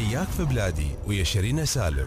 حياك في بلادي ويا شيرين سالم.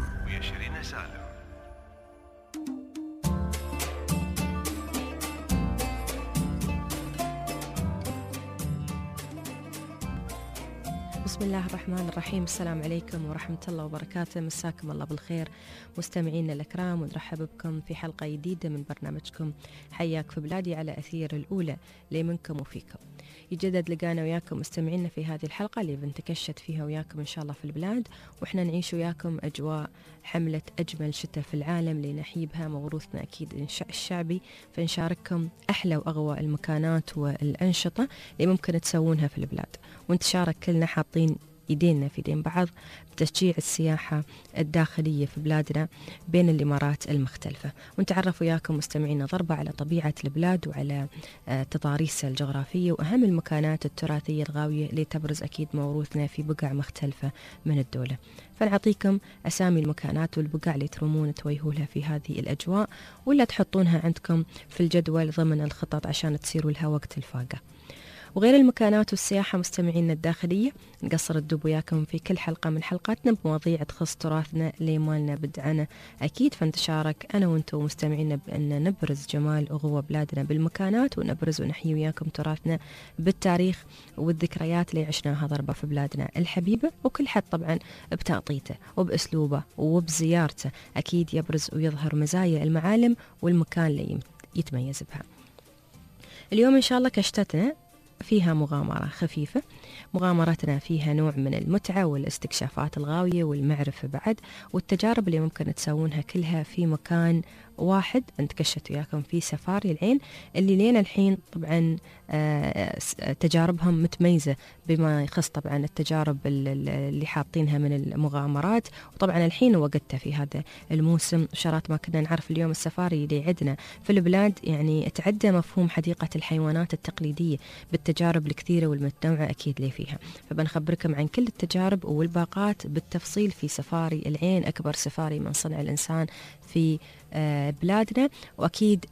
بسم الله الرحمن الرحيم. السلام عليكم ورحمة الله وبركاته. مساكم الله بالخير مستمعينا الأكرام، ونرحب بكم في حلقة جديدة من برنامجكم حياك في بلادي على أثير الأولى لي منكم وفيكم. يجدد لقانا وياكم مستمعينا في هذه الحلقة اللي بنتكشت فيها وياكم إن شاء الله في البلاد، وإحنا نعيش وياكم أجواء حملة أجمل شتاء في العالم لنحيبها موروثنا أكيد الشعبي، فنشارككم أحلى وأغوى المكانات والأنشطة اللي ممكن تسوونها في البلاد، ونتشارك كلنا حاطين يدينا في دين بعض بتشجيع السياحة الداخلية في بلادنا بين الإمارات المختلفة، ونتعرف وياكم مستمعين ضربة على طبيعة البلاد وعلى تضاريسها الجغرافية وأهم المكانات التراثية الغاوية اللي تبرز أكيد موروثنا في بقع مختلفة من الدولة. فنعطيكم أسامي المكانات والبقع اللي ترومون تويهولها في هذه الأجواء، ولا تحطونها عندكم في الجدول ضمن الخطط عشان تصيروا لها وقت الفاقة. وغير المكانات والسياحة مستمعينا الداخلية، نقصر الدب وياكم في كل حلقة من حلقاتنا بمواضيع تخص تراثنا اللي مالنا بدعنا أكيد، فنتشارك أنا وأنتم مستمعينا بأن نبرز جمال وغوى بلادنا بالمكانات، ونبرز ونحيي وياكم تراثنا بالتاريخ والذكريات اللي عشناها ضربة في بلادنا الحبيبة، وكل حد طبعا بتعطيته وبأسلوبه وبزيارته أكيد يبرز ويظهر مزايا المعالم والمكان اللي يتميز بها. اليوم إن شاء الله كشتتنا فيها مغامرة خفيفة، مغامرتنا فيها نوع من المتعة والاستكشافات الغاوية والمعرفة بعد، والتجارب اللي ممكن تسوونها كلها في مكان واحد. نتكشت وياكم في سفاري العين اللي لين الحين طبعا تجاربهم متميزة بما يخص طبعا التجارب اللي حاطينها من المغامرات، وطبعا الحين وقتها في هذا الموسم شرات ما كنا نعرف اليوم السفاري اللي عندنا في البلاد يعني تعدى مفهوم حديقة الحيوانات التقليدية بالتجارب الكثيرة والمتنوعة أكيد لي فيها. فبنخبركم عن كل التجارب والباقات بالتفصيل في سفاري العين، أكبر سفاري من صنع الإنسان في بلادنا، وأكيد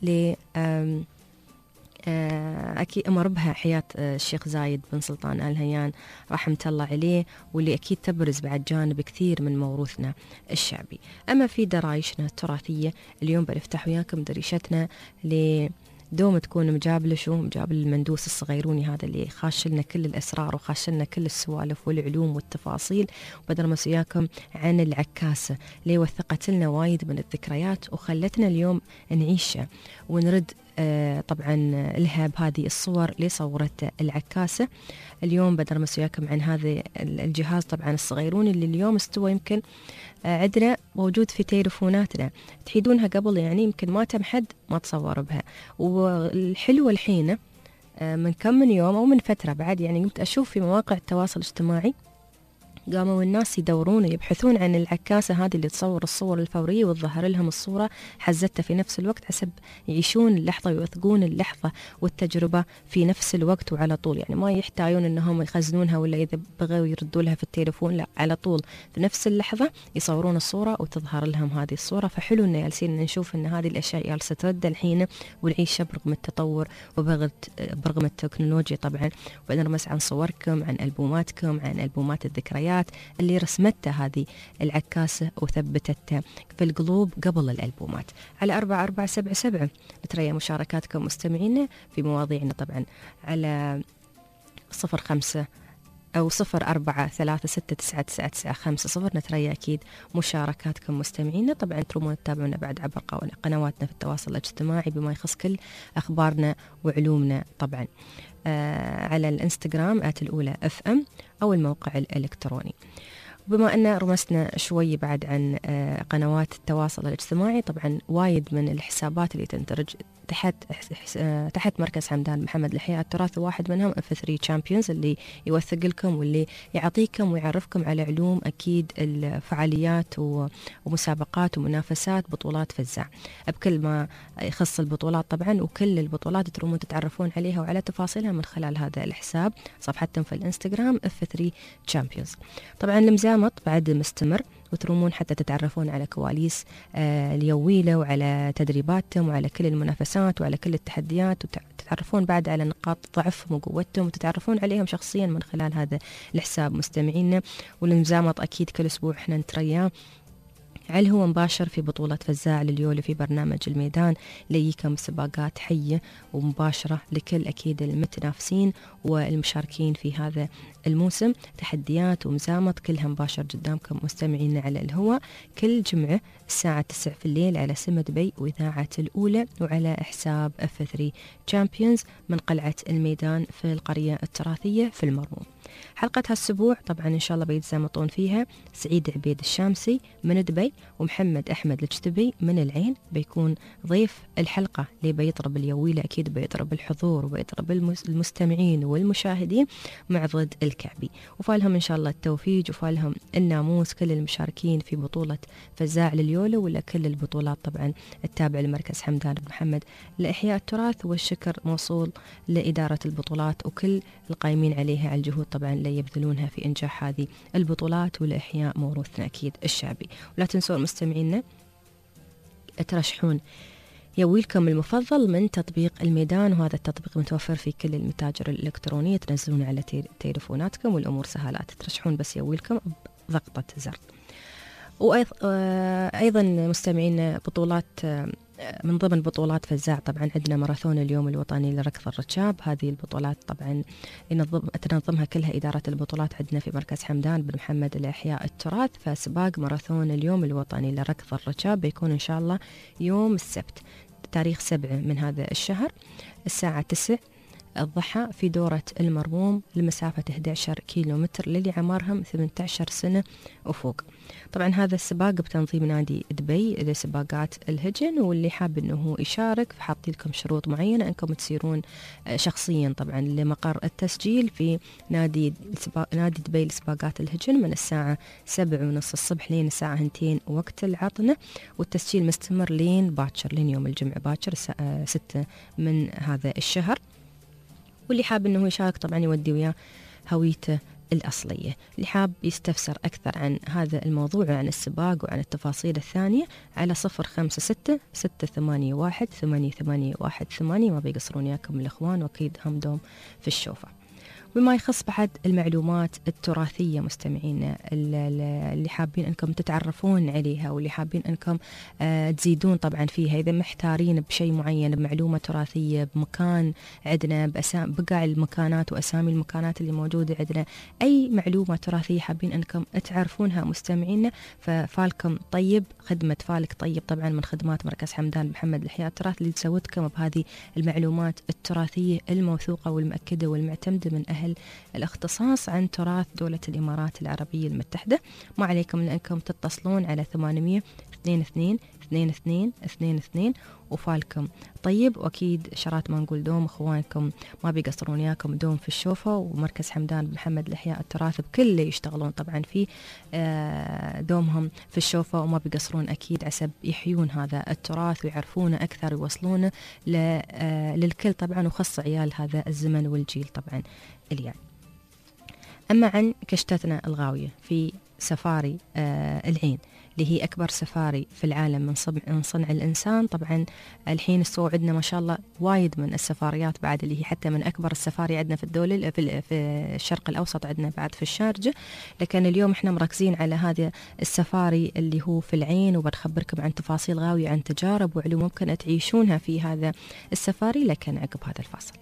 أكيد أمر بها حياة الشيخ زايد بن سلطان آل نهيان رحمة الله عليه، واللي أكيد تبرز بعد جانب كثير من موروثنا الشعبي. أما في درايشنا التراثية اليوم بنفتح وياكم دريشتنا دوم تكون مجابل المندوس الصغيروني هذا اللي خاش لنا كل الأسرار وخاش لنا كل السوالف والعلوم والتفاصيل، وبدرمس وياكم عن العكاسة اللي وثقت لنا وايد من الذكريات وخلتنا اليوم نعيشها ونرد طبعا لها بهذه الصور اللي صورت العكاسة. اليوم بدرمس وياكم عن هذا الجهاز طبعا الصغيروني اللي اليوم استوى يمكن عندنا موجود في تليفوناتنا، تحيدونها قبل يعني يمكن ما تم حد ما تصور بها. والحلوة الحين من كم من يوم أو من فترة بعد يعني قمت أشوف في مواقع التواصل الاجتماعي قاموا الناس يدورون يبحثون عن العكاسة هذه اللي تصور الصور الفورية وتظهر لهم الصورة حزتها في نفس الوقت، حسب يعيشون اللحظة ويوثقون اللحظة والتجربة في نفس الوقت وعلى طول، يعني ما يحتاجون انهم يخزنونها ولا اذا بغوا يردوا لها في التليفون، لا على طول في نفس اللحظة يصورون الصورة وتظهر لهم هذه الصورة. فحلو ان جالسين نشوف ان هذه الاشياء جالسة ترد الحين ونعيشها برغم التطور وبرغم التكنولوجيا طبعا. ونرمس عن صوركم، عن ألبوماتكم، عن ألبومات الذكريات اللي رسمتها هذه العكاسة وثبتتها في القلوب قبل الألبومات. على 4477 نتريا مشاركاتكم مستمعينا في مواضيعنا طبعا على 05 أو 0436999950. نتريا أكيد مشاركاتكم مستمعينا. طبعا ترومون تتابعونا بعد عبر قنواتنا في التواصل الاجتماعي بما يخص كل أخبارنا وعلومنا طبعا على الانستغرام @الأولى FM أو الموقع الإلكتروني. وبما أن رمسنا شوي بعد عن قنوات التواصل الاجتماعي، طبعا وايد من الحسابات اللي تندرج تحت مركز حمدان محمد لحياة التراث، واحد منهم F3 Champions اللي يوثق لكم واللي يعطيكم ويعرفكم على علوم أكيد الفعاليات ومسابقات ومنافسات بطولات فزاع بكل ما يخص البطولات طبعا، وكل البطولات ترومون تتعرفون عليها وعلى تفاصيلها من خلال هذا الحساب صفحتهم في الانستغرام F3 Champions. طبعا المزايا والمزامط بعد مستمر، وترومون حتى تتعرفون على كواليس اليويلة وعلى تدريباتهم وعلى كل المنافسات وعلى كل التحديات، وتتعرفون بعد على نقاط ضعفهم وقوتهم وتتعرفون عليهم شخصيا من خلال هذا الحساب مستمعينا. والمزامط أكيد كل أسبوع احنا نترياه، هل هو مباشر في بطولة فزاع لليولي في برنامج الميدان، ليكم سباقات حية ومباشرة لكل أكيد المتنافسين والمشاركين في هذا الموسم، تحديات ومزامط كلها مباشر قدامكم مستمعين على الهواء كل جمعة الساعة 9 في الليل على سما دبي وإذاعة الأولى، وعلى حساب F3 Champions من قلعة الميدان في القرية التراثية في المرموم. حلقة هالأسبوع طبعا إن شاء الله بيتزامطون فيها سعيد عبيد الشامسي من دبي ومحمد أحمد الجتبي من العين، بيكون ضيف الحلقة اللي بيطرب اليويلة، أكيد بيطرب الحضور وبيطرب المستمعين والمشاهدين معضد الكعبي، وفالهم إن شاء الله التوفيق وفالهم الناموس كل المشاركين في بطولة فزاع لليولو ولا كل البطولات طبعا التابعة لمركز حمدان بن محمد لإحياء التراث، والشكر موصول لإدارة البطولات وكل القائمين عليها على الجهود طبعا اللي يبذلونها في إنجاح هذه البطولات ولإحياء موروثنا أكيد الشعبي. ولا تنسوا مستمعينا ترشحون يويلكم المفضل من تطبيق الميدان، وهذا التطبيق متوفر في كل المتاجر الإلكترونية، تنزلون على تليفوناتكم والأمور سهلات، ترشحون بس يويلكم بضغطة زر. وأيضا مستمعين بطولات من ضمن بطولات فزاع طبعا عندنا ماراثون اليوم الوطني لركض الركاب، هذه البطولات طبعا تنظمها كلها إدارة البطولات عندنا في مركز حمدان بن محمد لإحياء التراث. فسباق ماراثون اليوم الوطني لركض الركاب بيكون إن شاء الله يوم السبت تاريخ 7 من هذا الشهر الساعة 9 الضحى في دورة المرموم لمسافة 11 كيلومتر للي عمرهم 18 سنة وفوق. طبعا هذا السباق بتنظيم نادي دبي لسباقات الهجن، واللي حاب انه يشارك فحاطي لكم شروط معينة انكم تسيرون شخصيا طبعا لمقر التسجيل في نادي دبي لسباقات الهجن من الساعة 7:30 الصبح لين الساعة 2 وقت العطنة، والتسجيل مستمر لين باكر لين يوم الجمعة باكر الساعة 6 من هذا الشهر. واللي حاب انه يشارك طبعا يودي وياه هويته الأصلية. اللي حاب يستفسر أكثر عن هذا الموضوع وعن السباق وعن التفاصيل الثانية على 056-681-8818 ما بيقصرون ياكم الإخوان وأكيد هم دوم في الشوفة. بما يخص بعد المعلومات التراثية مستمعينا اللي حابين أنكم تتعرفون عليها واللي حابين أنكم تزيدون طبعا فيها، إذا محتارين بشيء معين بمعلومة تراثية بمكان عندنا بقاع المكانات وأسامي المكانات اللي موجودة عندنا، أي معلومة تراثية حابين أنكم تعرفونها مستمعينا، ففالكم طيب خدمة فالك طيب طبعا من خدمات مركز حمدان محمد لإحياء التراث اللي تزودكم بهذه المعلومات التراثية الموثوقة والمؤكدة والمعتمدة من أهل الاختصاص عن تراث دولة الإمارات العربية المتحدة. ما عليكم لأنكم تتصلون على 800-22-22-22 وفالكم طيب، وأكيد شرات ما نقول دوم أخوانكم ما بيقصرون ياكم دوم في الشوفة، ومركز حمدان بن محمد لإحياء التراث بكل اللي يشتغلون طبعا في دومهم في الشوفة، وما بيقصرون أكيد عسب يحيون هذا التراث ويعرفونه أكثر ويوصلونه للكل طبعا، وخص عيال هذا الزمن والجيل طبعا اليوم. أما عن كشتتنا الغاوية في سفاري العين اللي هي أكبر سفاري في العالم من صنع الإنسان، طبعا الحين السوق عندنا ما شاء الله وايد من السفاريات بعد اللي هي حتى من أكبر السفاري عندنا في الدولة في الشرق الأوسط عندنا بعد في الشارجة، لكن اليوم إحنا مركزين على هذا السفاري اللي هو في العين، وبنخبركم عن تفاصيل غاوية عن تجارب وعلوم ممكن تعيشونها في هذا السفاري، لكن عقب هذا الفاصل.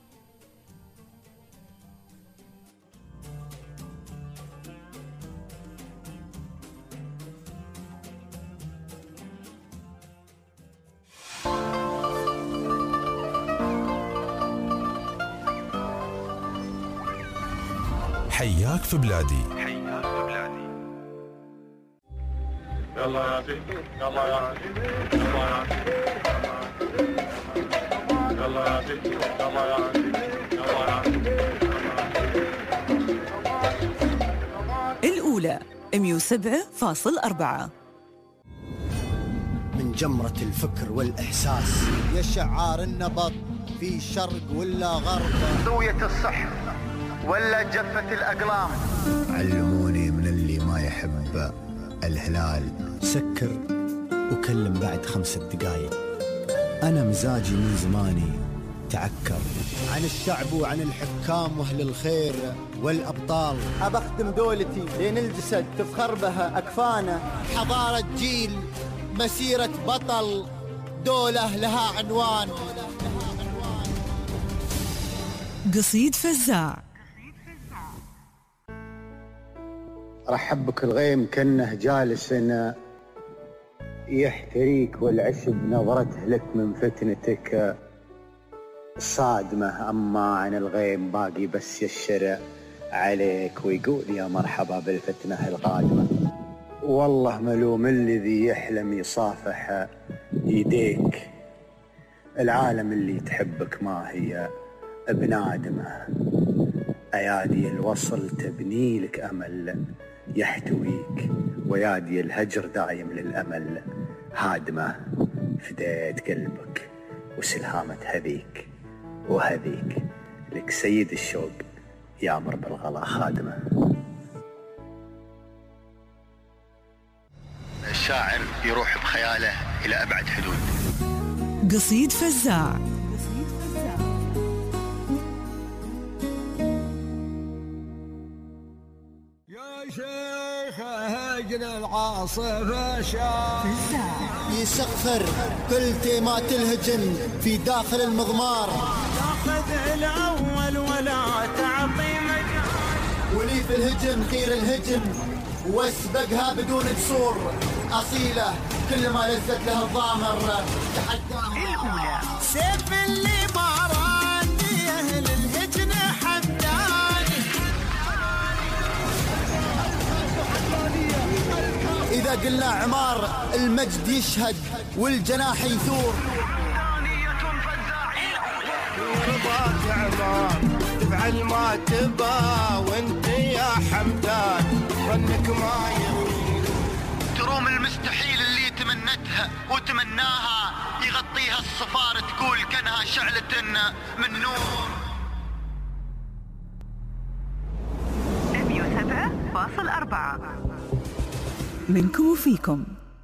حياك في بلادي. يلا يا سيدي يلا يا سيدي يلا يا سيدي يلا يا سيدي يلا يا سيدي يلا يا سيدي. الأولى 107.4 من جمرة الفكر والإحساس يا شعار النبض في شرق ولا غرب، زاوية الصح ولا جفة الأقلام، علموني من اللي ما يحب يحب الهلال. سكر وكلم بعد 5 دقايق. أنا مزاجي من زماني تعكر عن الشعب وعن الحكام وأهل الخير والأبطال. أبخدم دولتي لين الجسد تفخر بها أكفانه. حضارة جيل، مسيرة بطل، دولة لها عنوان. قصيد فزاع. رحب بك الغيم كأنه جالس يحتريك، والعشب نظرته لك من فتنتك صادمة. أما عن الغيم باقي بس يشر عليك ويقول يا مرحبا بالفتنة القادمة. والله ملوم الذي يحلم يصافح يديك. العالم اللي تحبك ما هي بنادمة. أيادي الوصل تبني لك أمل يحتويك، ويادي الهجر دايم للأمل هادمة. فديت قلبك وسلهامة هذيك وهذيك، لك سيد الشوق يامر بالغلا خادمة. الشاعر يروح بخياله إلى أبعد حدود. قصيد فزاع. يا شيخ هجن العاصفة شاف يسخر كل تيمات الهجن في داخل المضمار. تاخذ الأول ولا تعطي مجال، ولي في الهجن خير الهجن واسبقها بدون جسور. أصيلة كل ما لزت له الضامر تحداها. سيف اللي باراني أهل الهجن حمداني. إذا قلنا عمار المجد يشهد والجناح يثور. رضاك عمار تفعل ما تبا، وانت يا حمدان ظنك ما يغير. تروم المستحيل اللي تمنتها وتمناها، يغطيها الصفار تقول كانها شعلة من نور. 107.4 منكم وفيكم.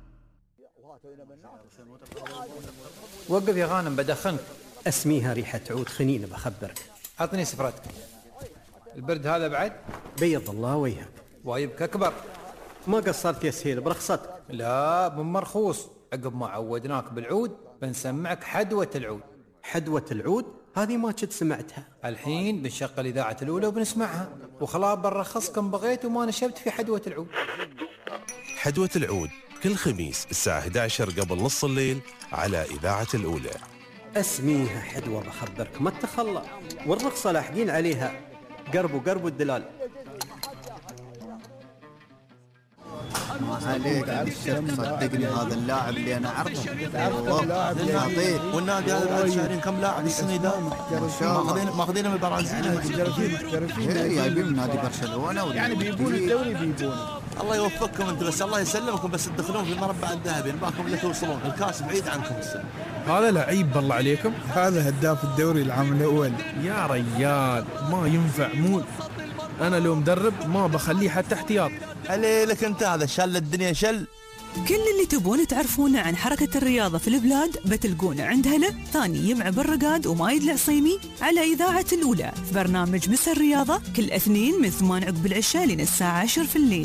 وقف يا غانم بدخنك. اسميها ريحة عود خنين بخبرك. عطني سفرتك. البرد هذا بعد بيض الله وجهك. وايبك أكبر. ما قصرت يا سهيل برخصتك. لا بمرخوص. عقب ما عودناك بالعود بنسمعك حدوة العود. حدوة العود هذه ما كنت سمعتها. الحين بنشغل إذاعة الأولى وبنسمعها، وخلاص بنرخصكم بغيت وما نشبت في حدوة العود. حدوة العود كل خميس الساعة 11 قبل نص الليل على إذاعة الأولى. اسميها حدوة بخبرك ما تخلى، والرخصة لاحقين عليها. قرب الدلال. عليك صدقني هذا اللاعب اللي انا اعرفه والله لطيف. والنادي هذا بعد شهرين كم لاعب السنه ذا ماخذينه من البرازيل جايبين من نادي برشلونه يعني بيبون الدوري بيبونه. الله يوفقكم انت بس، الله يسلمكم بس تدخلون في المربع الذهبي باكم اللي توصلون. الكاس بعيد عنكم السنه. هذا لعيب بالله عليكم، هذا هداف الدوري العام الاول يا ريال. ما ينفع مول. انا لو مدرب ما بخليه حتى احتياط. عليك انت هذا شل الدنيا شل. كل اللي تبون تعرفونه عن حركة الرياضة في البلاد بتلقونه عند هلا ثاني يمع بالرقاد ومايد العصيمي على إذاعة الأولى في برنامج مس الرياضة كل اثنين من 8 عقب العشاء لين الساعة 10 في الليل.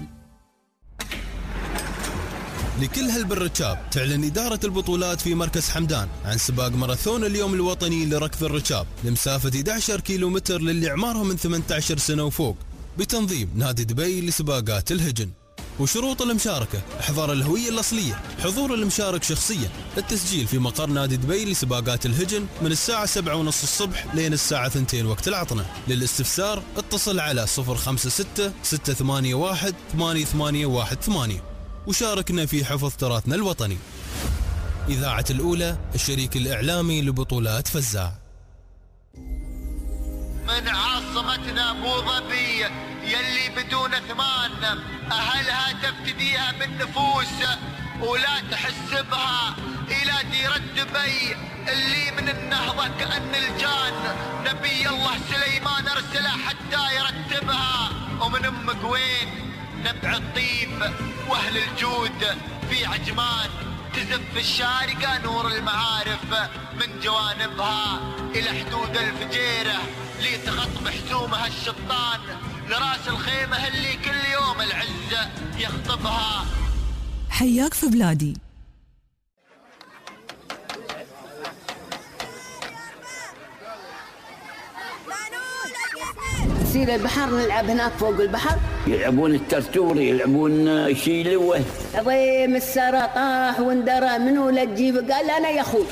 لكل هالبالركاب تعلن إدارة البطولات في مركز حمدان عن سباق ماراثون اليوم الوطني لركض الركاب لمسافة 11 كيلومتر للي أعمارهم من 18 سنة وفوق بتنظيم نادي دبي لسباقات الهجن. وشروط المشاركة: إحضار الهوية الأصلية، حضور المشارك شخصيا، التسجيل في مقر نادي دبي لسباقات الهجن من الساعة 7:30 الصبح لين الساعة 2 وقت العطنة. للاستفسار اتصل على 056 681 8818 وشاركنا في حفظ تراثنا الوطني. إذاعة الأولى الشريك الإعلامي لبطولات فزاع. من عاصمتنا أبو ظبي يلي بدون ثمان، أهلها تفتديها بالنفوس ولا تحس بها إلى ديرة دبي اللي من النهضة كأن الجان نبي الله سليمان أرسله حتى يرتبها. ومن أمك وين نبع الطيب واهل الجود في عجمان تزف الشارقة نور المعارف من جوانبها إلى حدود الفجيرة لتخطب حسومها الشطان لراس الخيمة اللي كل يوم العزة يخطبها. حياك في بلادي. نسير البحر نلعب هناك فوق البحر، يلعبون الترتور، يلعبون شيلوه. عظيم السرى طاح واندرى منو لا تجيب، قال انا يا اخوي.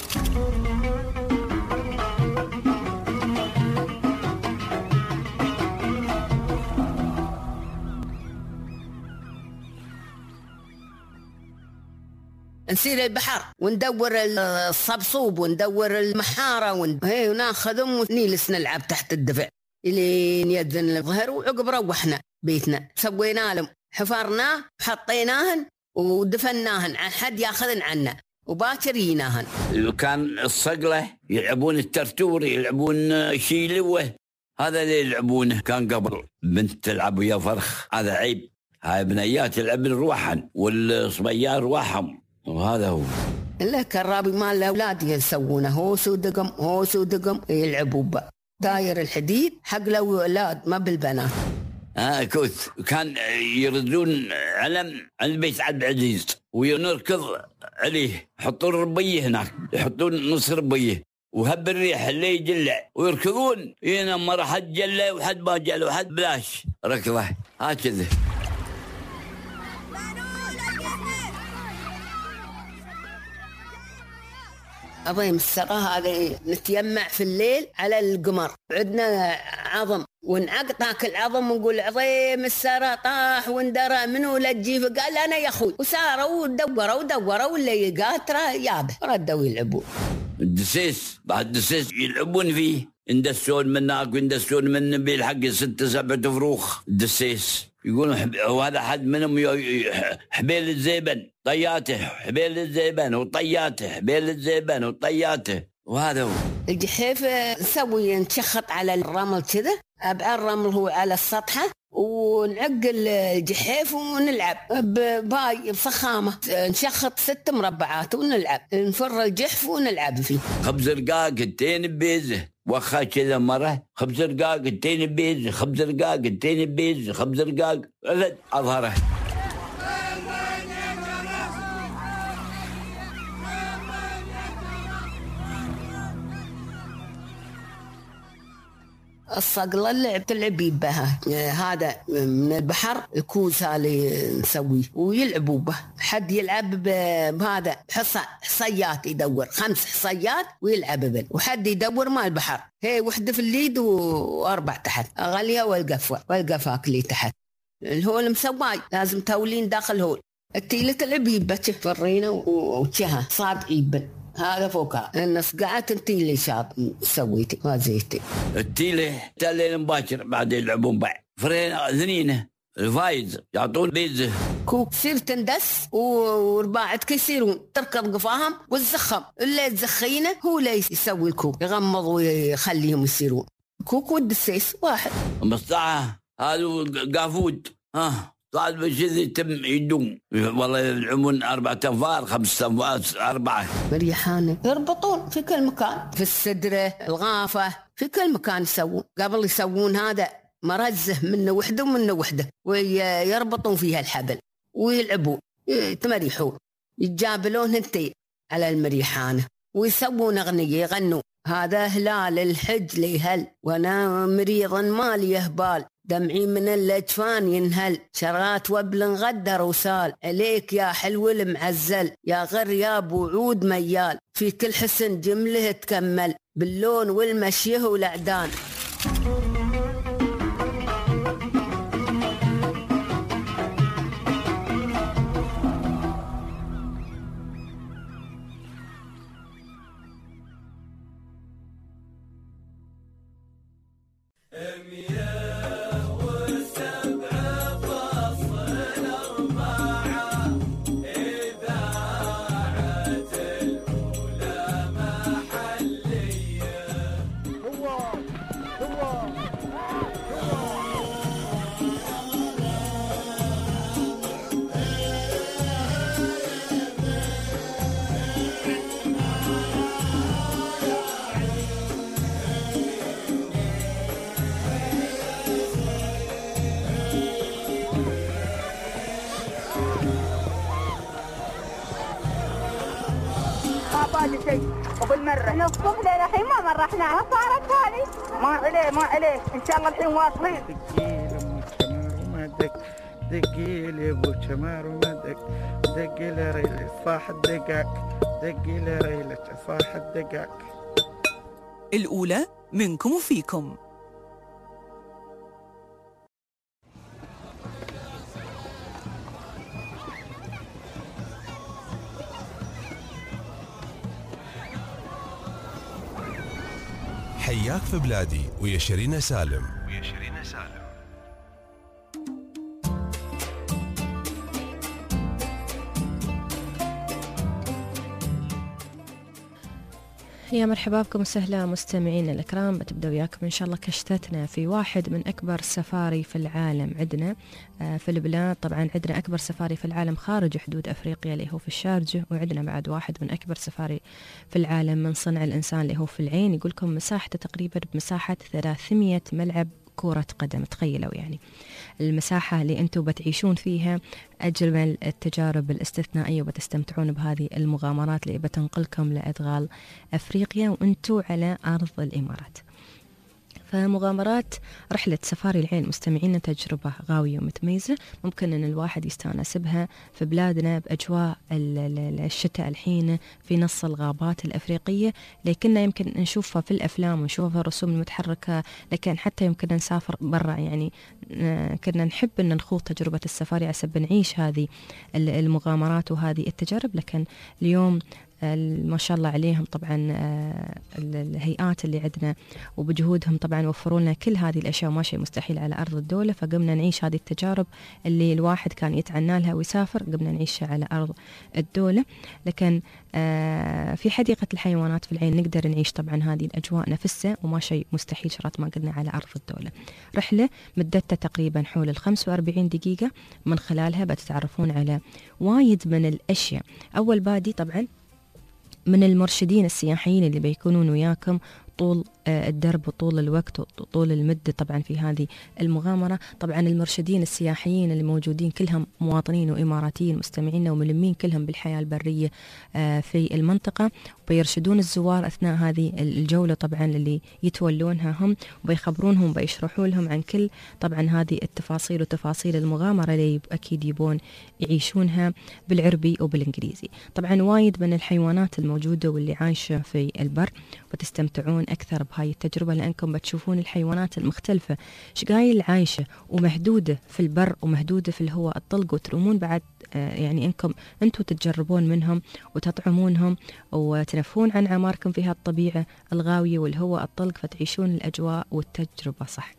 نسير البحر وندور الصبصوب وندور المحارة وناخذهم ونجلس نلعب تحت الدفع إلين يأذن الظهر، وعقب روحنا بيتنا. سوينا لهم حفرناه حطيناهن ودفناهن عن حد ياخذن عنا وباكر يناهن. كان الصقلة يلعبون الترتور، يلعبون شيلوه، هذا اللي يلعبونه. كان قبل بنت تلعب ويا فرخ، هذا عيب. هاي بنيات يلعبن روحن والصبيان روحهم، وهذا هو. إلا كرابي مال الأولاد يسوونه هوس ودقم يلعبوا بقى. داير الحديد حق الأولاد ما بالبنات. كوث كان يردون علم عند بيت عبد العزيز ونركض عليه، يحطون ربيه هناك، يحطون نص ربيه وهب الريح اللي يجلع ويركضون. هنا مرة حد جلع وحد ما جلع وحد بلاش ركضه هكذا. عظيم السرى هذا نتيمع في الليل على القمر، عندنا عظم ونعقطاك العظم ونقول عظيم السرى طاح واندرى منو لا تجيب، قال انا يا اخوي. وساروا ودوروا واللي قاتره يابه ردوا يلعبون. الدسيس بعد الدسيس يلعبون فيه، اندسون منك واندسون من بالحق 6 7 فروخ الدسيس. يقولون وهذا حد منهم حبيل الزيبن طياته، حبيل الزيبن وطياته، حبيل الزيبن وطياته، وهذا هو الجحيف. نسوي نشخط على الرمل كذا، أبعى الرمل هو على السطحة، ونعق الجحيف ونلعب باي بفخامة، نشخط 6 مربعات ونلعب، نفر الجحف ونلعب فيه. 5 رقاق 2 بيزه وخا كذا مرة، 5 رقاق 2 بيزه، 5 رقاق 2 بيزه، 5 رقاق ولد أظهره. الصقلة اللي تلعبي بها هذا من البحر، الكوز اللي نسويه ويلعبوا به. حد يلعب بهذا حصيات، يدور 5 حصيات ويلعب به، وحد يدور مال البحر. هي وحدة في الليد و4 تحت، غالية والقفاك اللي تحت. الهول مسواي لازم تولين داخل هول. التيلة تلعبي بتش فرينا وشها صعب عيبا، هذا فوقها النص قاعد التيلة شاط سويتي ما زيتي. التيلة تالين مباشر بعد يلعبون بعض فرين ذنينه الفايز يعطون بيزه كوك سير تندس ورباعتك يصيرون تركض قفاهم والزخم اللي تزخينه هو اللي يسوي الكوك، يغمض ويخليهم يصيرون كوك والدسيس واحد. مصطعه هذا قافود طال بشذي تم يدوم والله يلعبون 4 أنفار 5 أنفار 4 مريحانة يربطون في كل مكان، في السدرة الغافة في كل مكان يسوون. قبل يسوون هذا مرزه منه وحده ومنه وحده ويربطون فيها الحبل ويلعبون يتمريحون، يتجابلون هنتين على المريحانة ويسوون أغنية يغنوا هذا هلال الحج ليهل وانا مريض مالي يهبال، دمعي من الأجفان ينهل، شرات وبل غدر وسال، عليك يا حلو المعزل يا غر يا ابو عود ميال، في كل حسن جمله تكمل باللون والمشيه والأعدان. ما باقي شيء وبالمرة من الصبح للحين ما رحناها صارت هذه. ما عليه إن شاء الله الحين واصلين. دقي لي ابو شمار وما دقي لي ريلي صاح الدقاق دقي لي ريلي صاح الدقاق. الأولى منكم وفيكم. حياك في بلادي ويا شيرين سالم. يا مرحبا بكم وسهلا مستمعينا الأكرام. بتبدأ وياكم إن شاء الله كشتتنا في واحد من أكبر سفاري في العالم عندنا في البلاد. طبعا عندنا أكبر سفاري في العالم خارج حدود أفريقيا اللي هو في الشارجة، وعندنا بعد واحد من أكبر سفاري في العالم من صنع الإنسان اللي هو في العين. يقولكم مساحته تقريبا بمساحة 300 ملعب كرة قدم. تخيلوا يعني المساحة اللي أنتم بتعيشون فيها أجمل التجارب الاستثنائية، وبتستمتعون بهذه المغامرات اللي بتنقلكم لأدغال أفريقيا وأنتم على أرض الإمارات. فمغامرات رحلة سفاري العين مستمعين تجربة غاوية ومتميزة، ممكن أن الواحد يستانس بها في بلادنا بأجواء الشتاء الحين في نص الغابات الأفريقية، لكننا يمكن نشوفها في الأفلام ونشوفها في الرسوم المتحركة، لكن حتى يمكن نسافر برا يعني كنا نحب أن نخوض تجربة السفاري عسب نعيش هذه المغامرات وهذه التجارب. لكن اليوم ما شاء الله عليهم طبعا الهيئات اللي عندنا وبجهودهم طبعا وفروا لنا كل هذه الأشياء، وما شيء مستحيل على أرض الدولة. فقمنا نعيش هذه التجارب اللي الواحد كان يتعنى لها ويسافر، قمنا نعيشها على أرض الدولة. لكن في حديقة الحيوانات في العين نقدر نعيش طبعا هذه الأجواء نفسها، وما شيء مستحيل شرط ما قلنا على أرض الدولة. رحلة مدتها تقريبا حول 45 دقيقة، من خلالها بتتعرفون على وايد من الأشياء. أول بادي طبعا من المرشدين السياحيين اللي بيكونون وياكم طول الدرب وطول الوقت وطول المدة طبعا في هذه المغامرة. طبعا المرشدين السياحيين اللي موجودين كلهم مواطنين وإماراتيين مستمعين وملمين كلهم بالحياة البرية في المنطقة، وبيرشدون الزوار أثناء هذه الجولة طبعا اللي يتولونها هم، وبيخبرونهم وبيشرحوا لهم عن كل طبعا هذه التفاصيل وتفاصيل المغامرة اللي أكيد يبون يعيشونها بالعربي وبالإنجليزي. طبعا وايد من الحيوانات الموجودة واللي عايشة في البر، وتستمتعون أكثر بهاي التجربة لأنكم بتشوفون الحيوانات المختلفة شقايل عايشة ومهدودة في البر ومهدودة في الهواء الطلق، وترومون بعد يعني أنكم أنتوا تتجربون منهم وتطعمونهم وتنفون عن عماركم في هالطبيعة الغاوية والهواء الطلق، فتعيشون الأجواء والتجربة صح.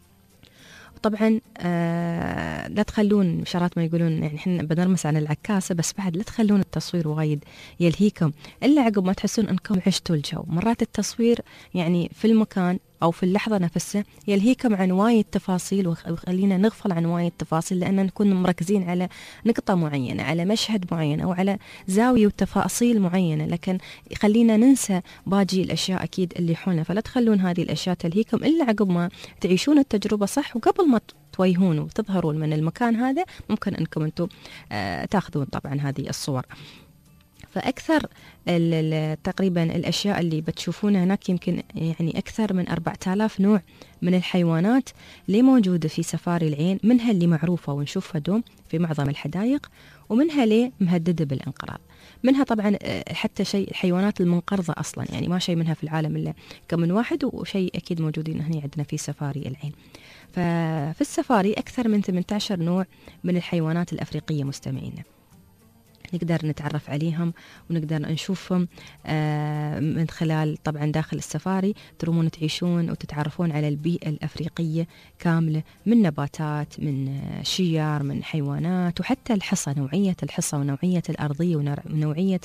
طبعا لا تخلون شرات ما يقولون يعني احنا بنرمس عن العكاسة، بس بعد لا تخلون التصوير وايد يلهيكم إلا عقب ما تحسون أنكم عشتوا الجو. مرات التصوير يعني في المكان أو في اللحظة نفسها يلهيكم عن وايد تفاصيل، وخلينا نغفل عن وايد تفاصيل لأن نكون مركزين على نقطة معينة، على مشهد معين أو على زاوية وتفاصيل معينة، لكن خلينا ننسى باقي الأشياء أكيد اللي حولنا. فلا تخلون هذه الأشياء تلهيكم إلا عقب ما تعيشون التجربة صح، وقبل ما تويهون وتظهرون من المكان هذا ممكن أنكم أنتم تأخذون طبعا هذه الصور. فأكثر تقريبا الأشياء اللي بتشوفونها هناك يمكن يعني أكثر من 4000 نوع من الحيوانات اللي موجودة في سفاري العين، منها اللي معروفة ونشوفها دوم في معظم الحدائق، ومنها اللي مهددة بالانقراض. منها طبعا حتى شيء الحيوانات المنقرضة أصلا، يعني ما شيء منها في العالم إلا كم من واحد، وشيء أكيد موجودين هنا عندنا في سفاري العين. ففي السفاري أكثر من 18 نوع من الحيوانات الأفريقية مستمعينا، نقدر نتعرف عليهم ونقدر نشوفهم من خلال طبعا داخل السفاري. ترومون تعيشون وتتعرفون على البيئة الأفريقية كاملة، من نباتات، من شجر، من حيوانات، وحتى الحصى، نوعية الحصى ونوعية الأرضية ونوعية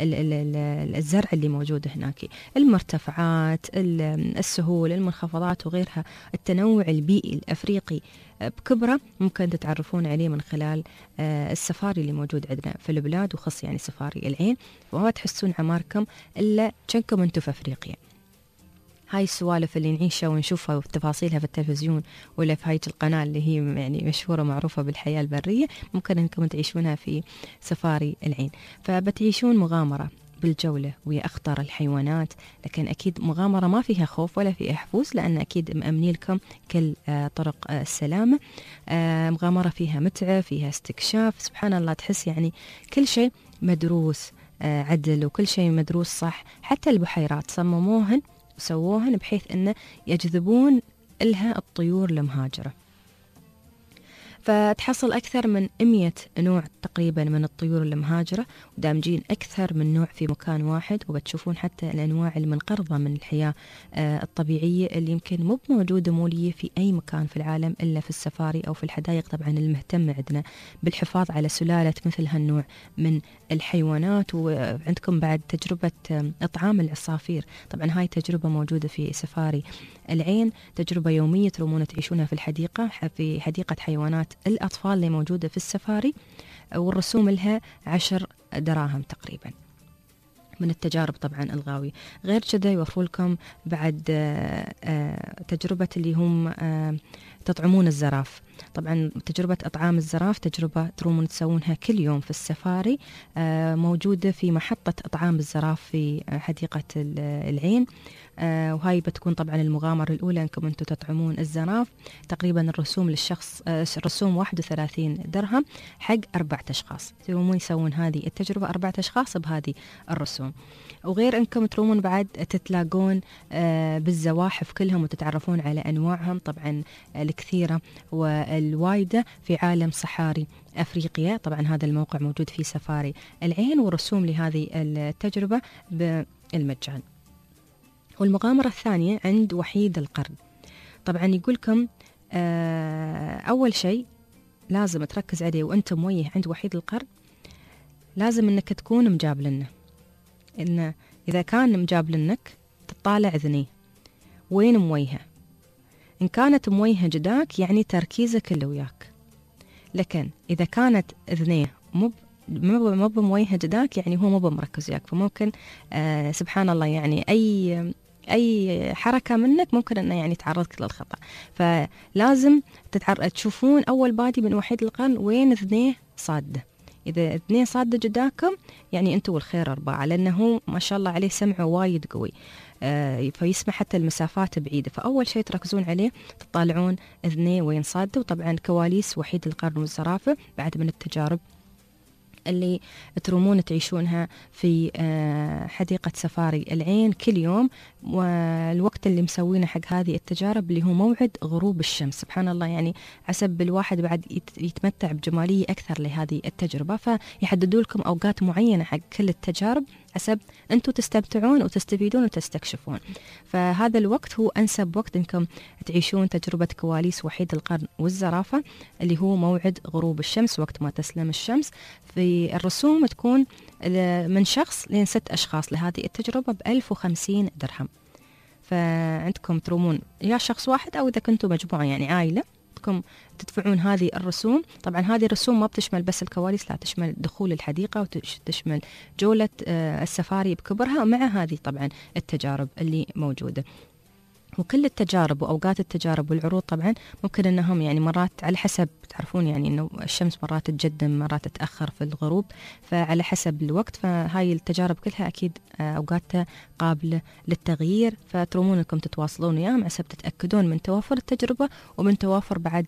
الزرع اللي موجود هناك، المرتفعات، السهول، المنخفضات وغيرها. التنوع البيئي الأفريقي بكبرة ممكن تتعرفون عليه من خلال السفاري اللي موجود عندنا في البلاد، وخص يعني سفاري العين. وما تحسون عماركم إلا كأنكم أنتم في أفريقيا. هاي السوالف اللي نعيشها ونشوفها وتفاصيلها في التلفزيون ولا في هاي القناة اللي هي يعني مشهورة معروفة بالحياة البرية، ممكن أنكم تعيشونها في سفاري العين. فبتعيشون مغامرة بالجولة ويا أخطر الحيوانات، لكن أكيد مغامرة ما فيها خوف ولا فيها حفوز، لأن أكيد مأمني لكم كل طرق السلامة. مغامرة فيها متعة، فيها استكشاف، سبحان الله تحس يعني كل شيء مدروس عدل وكل شيء مدروس صح. حتى البحيرات صمموهن وسووهن بحيث أنه يجذبون لها الطيور المهاجرة. فتحصل أكثر من 100 نوع تقريبا من الطيور المهاجرة، ودامجين أكثر من نوع في مكان واحد، وبتشوفون حتى الأنواع المنقرضة من الحياة الطبيعية اللي يمكن مو موجودة مولية في أي مكان في العالم إلا في السفاري أو في الحدائق طبعا المهتمة عندنا بالحفاظ على سلالة مثل هالنوع من الحيوانات. وعندكم بعد تجربة إطعام العصافير، طبعا هاي تجربة موجودة في سفاري العين، تجربة يومية ترومون تعيشونها في الحديقة، في حديقة حيوانات الأطفال اللي موجودة في السفاري، والرسوم لها 10 دراهم تقريبا من التجارب طبعا الغاوية. غير كذا يوفروا لكم بعد تجربة اللي هم تطعمون الزراف. طبعا تجربة أطعام الزراف تجربة ترومون تسوونها كل يوم في السفاري، موجودة في محطة أطعام الزراف في حديقة العين. وهاي بتكون طبعا المغامرة الأولى أنكم أنتم تطعمون الزراف. تقريبا الرسوم للشخص الرسوم 31 درهم حق 4 أشخاص، ترومون يسوون هذه التجربة 4 أشخاص بهذه الرسوم. وغير أنكم ترومون بعد تتلاقون بالزواحف كلهم وتتعرفون على أنواعهم طبعا الكثيرة والوايدة في عالم صحاري أفريقيا. طبعا هذا الموقع موجود في سفاري العين، ورسوم لهذه التجربة بالمجان. والمغامرة الثانية عند وحيد القرن. طبعا يقولكم أول شيء لازم تركز عليه وأنت مويه عند وحيد القرن، لازم أنك تكون مجاب لنا، إن إذا كان مجاب لنك تطالع أذنيه وين مويها. إن كانت مويها جداك يعني تركيزك اللي وياك، لكن إذا كانت أذنيه مو بمويها جداك يعني هو مو بمركز وياك، فممكن سبحان الله يعني أي حركة منك ممكن أنه يعني تعرضك للخطأ. فلازم تشوفون أول بادي من وحيد القرن وين أذنيه صادة. إذا اثنين صادة جداكم يعني أنتوا والخير 4، لأنه ما شاء الله عليه سمعه وايد قوي، فيسمع حتى المسافات بعيدة. فأول شيء تركزون عليه تطالعون اثنين وين صادة. وطبعا كواليس وحيد القرن والزرافة بعد من التجارب اللي ترومون تعيشونها في حديقة سفاري العين كل يوم. والوقت اللي مسوينه حق هذه التجارب اللي هو موعد غروب الشمس، سبحان الله يعني عسب الواحد بعد يتمتع بجمالية أكثر لهذه التجربة، فيحددوا لكم أوقات معينة حق كل التجارب حسب أنتم تستمتعون وتستفيدون وتستكشفون. فهذا الوقت هو أنسب وقت أنكم تعيشون تجربة كواليس وحيد القرن والزرافة اللي هو موعد غروب الشمس، وقت ما تسلم الشمس. في الرسوم تكون من شخص لين 6 أشخاص لهذه التجربة ب1050 درهم. فعندكم ترومون يا شخص واحد أو إذا كنتوا مجموعة يعني عائلة تدفعون هذه الرسوم. طبعا هذه الرسوم ما بتشمل بس الكواليس، لا تشمل دخول الحديقة وتشمل جولة السفاري بكبرها مع هذه طبعا التجارب اللي موجودة. وكل التجارب وأوقات التجارب والعروض طبعا ممكن أنهم يعني مرات على حسب، تعرفون يعني أنه الشمس مرات تتقدم مرات تتأخر في الغروب، فعلى حسب الوقت. فهاي التجارب كلها أكيد أوقاتها قابلة للتغيير، فترومون أنكم تتواصلون وياهم حسب تتأكدون من توافر التجربة ومن توافر بعد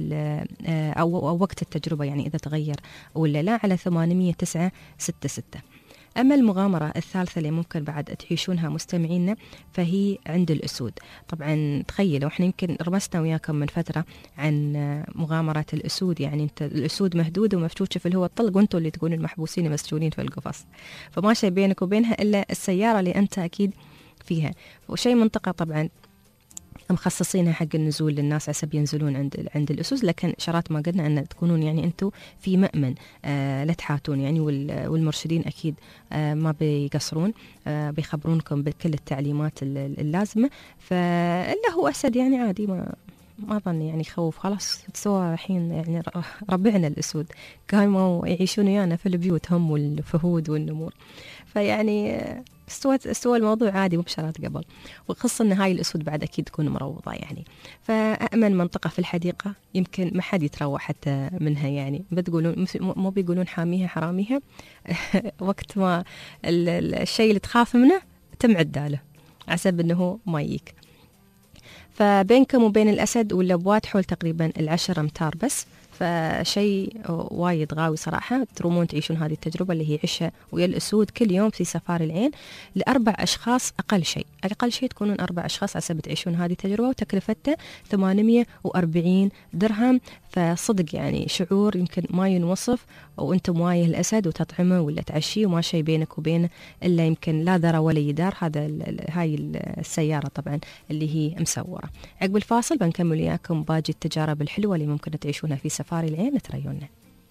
أو وقت التجربة يعني إذا تغير ولا لا، على 800-966. أما المغامرة الثالثة اللي ممكن بعد تعيشونها مستمعينا فهي عند الأسود. طبعا تخيلوا احنا يمكن رمسنا وياكم من فترة عن مغامرة الأسود، يعني انت الأسود مهدودة ومفتوشة في الهواء الطلق وانتوا اللي تكونوا المحبوسين مسجونين في القفص، فما شيء بينك وبينها إلا السيارة اللي انت أكيد فيها. وشيء منطقة طبعا مخصصينها حق النزول للناس عسب ينزلون عند الأسس، لكن شرط ما قلنا أن تكونون يعني أنتم في مأمن، لا تحاتون يعني. والمرشدين أكيد ما بيقصرون، بيخبرونكم بكل التعليمات اللازمة. فإلا هو أسد يعني عادي، ما ظن يعني خوف، خلاص تسوى الحين يعني ربعنا الأسود كانوا يعيشون ويانا في البيوت هم والفهود والنمور. فيعني استوى الموضوع عادي مو بشرط قبل، وخصوصا ان هاي الاسود بعد اكيد تكون مروضه يعني. فامن منطقه في الحديقه يمكن ما حد يتروح حتى منها يعني، بتقولون مو بيقولون حاميها حراميها وقت ما الشيء اللي تخاف منه تم عداله عسب انه ما يجيك. فبينكم وبين الاسد واللبوات حول تقريبا 10 أمتار بس، فشيء وايد غاوي صراحة. ترومون تعيشون هذه التجربة اللي هي عشاء ويا الأسود كل يوم في سفاري العين ل4 أشخاص أقل شيء تكونون 4 أشخاص عسب تعيشون هذه التجربة، وتكلفتها 840 درهم. فصدق يعني شعور يمكن ما ينوصف، وأنتم وايه الأسد وتطعمه ولا تعشيه وما شيء بينك وبينه إلا يمكن لا ذرة ولا يدار. هاي السيارة طبعا اللي هي مسورة. عقب الفاصل بنكمل وياكم باقي التجارب الحلوة اللي ممكن تعيشونها في سفاري العين. تريونا.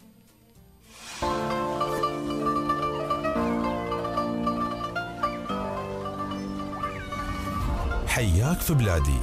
حياك في بلادي.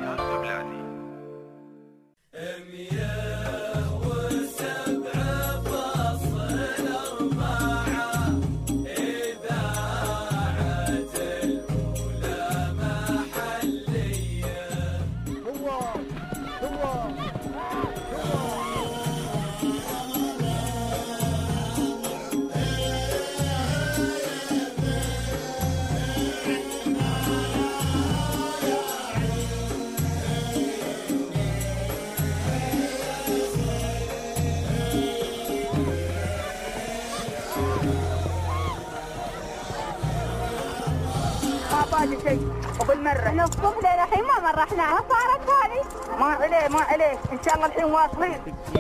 شيء وبالمرة من الصبح للحين ما مرحنا، ما صارت هذه. ما عليه ان شاء الله الحين واصلين.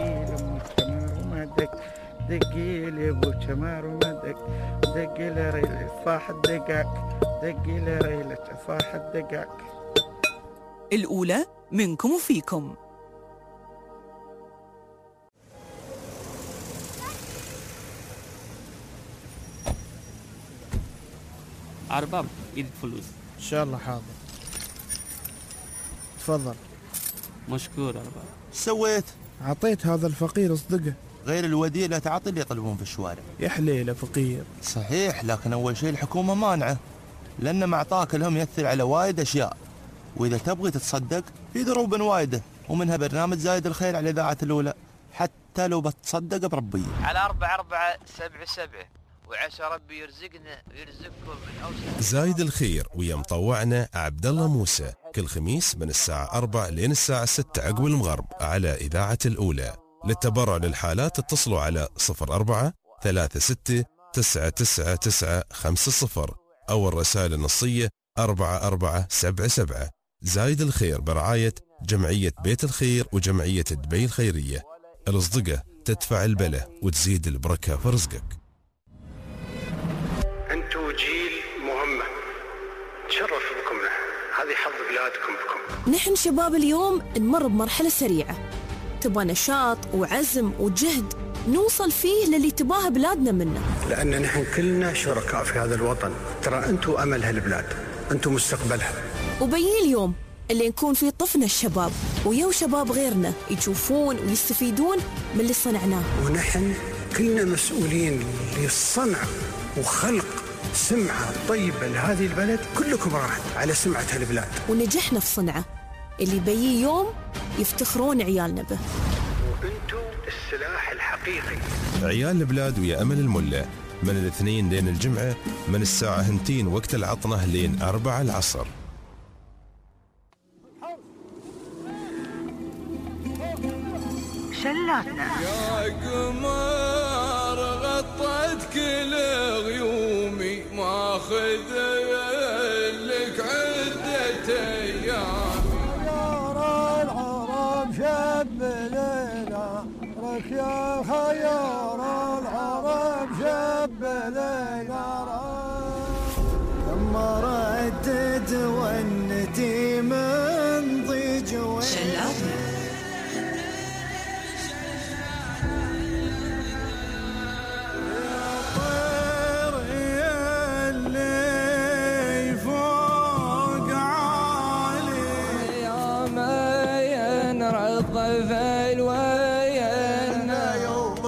دقي لي ابو شمار وما دقي لي ريلي صاح الدقاق، دقي لي ريلي صاح الدقاق. الأولى منكم وفيكم. أرباب إيدك فلوس. إن شاء الله حاضر. تفضل. مشكور أرباب. سويت؟ عطيت هذا الفقير اصدقه. غير الوديع لا تعطي اللي يطلبون في الشوارع. يا حليله فقير. صحيح، لكن أول شيء الحكومة مانعه، لأن معطاك لهم يأثر على وايد أشياء، وإذا تبغي تتصدق في ضروب وايدة، ومنها برنامج زايد الخير على إذاعة الأولى، حتى لو بتصدق بربية. على 4477 وعسى ربي يرزقنا ويرزقكم من أوسع. زايد الخير ويا مطوعنا عبد الله موسى كل خميس من الساعة 4 لين الساعة 6 عقب المغرب على إذاعة الأولى. للتبرع للحالات اتصلوا على 04 36 99950 أو الرسائل النصية 4477. زايد الخير برعاية جمعية بيت الخير وجمعية دبي الخيرية. الأصدقة تدفع البلة وتزيد البركة في رزقك. أنتوا جيل مهمة، تشرف بكم، هذه حظ بلادكم بكم. نحن شباب اليوم نمر بمرحلة سريعة، تبغى نشاط وعزم وجهد نوصل فيه للي تباه بلادنا منه، لأن نحن كلنا شركاء في هذا الوطن. ترى أنتوا أمل هالبلاد، أنتوا مستقبلها. وبيجي اليوم اللي نكون فيه طفنا الشباب ويا شباب غيرنا يشوفون ويستفيدون من اللي صنعناه، ونحن كلنا مسؤولين للصنع وخلق سمعة طيبة لهذه البلد. كلكم راحت على سمعة هالبلاد، ونجحنا في صنعه اللي بيجي يوم يفتخرون عيالنا به. وانتوا السلاح الحقيقي. عيال البلاد ويا أمل الملة من الاثنين لين الجمعة من الساعة 2 وقت العطنة لين 4 العصر. شلاتنا يا قمر غطت كل غيومي، ماخذ لك عدة ايام. خيار العرب شب ليلى، رك يا خيار العرب شب ليلى، لما ردد والندي من ضيج شلاتنا.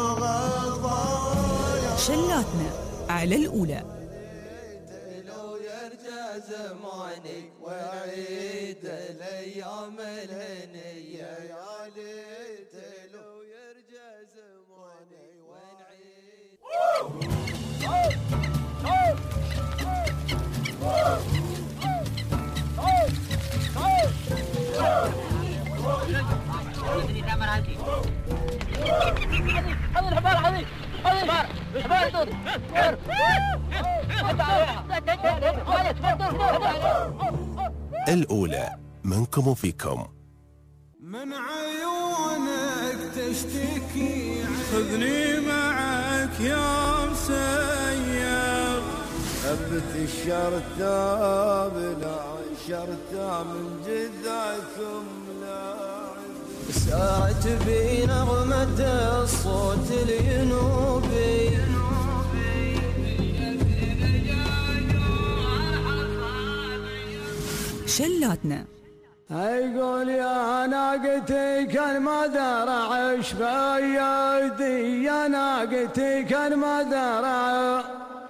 شلاتنا على الأولى. زماني وعيد الايام الهنيه يا ليت لو يرجع زماني ونعيد. الأولى منكم وفيكم. من عيونك تشتكي خذني معك يا مسير. ثبت الشرطة بلا شرطة من جذعكم لاعب. سارت بي نغمة الصوت الينوبي. شلاتنا. يقول يا ناقتي كان ما درع شبايدي، يا ناقتي كان ما درع